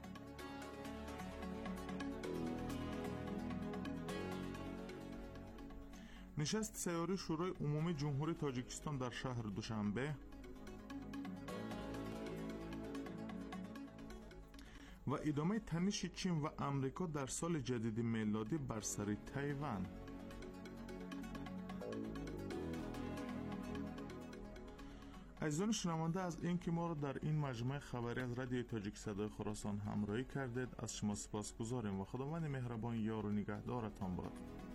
نشست سیاره شورای عمومی جمهوری تاجیکستان در شهر دوشنبه و ادامه تنش چین و امریکا در سال جدید میلادی بر سر تایوان. عزیزان شنونده، از اینکه ما را در این مجمع خبری از رادیو تاجیک صدای خراسان همراهی کردید از شما سپاسگزاریم و خداوند مهربان یار و نگهدارتان باد.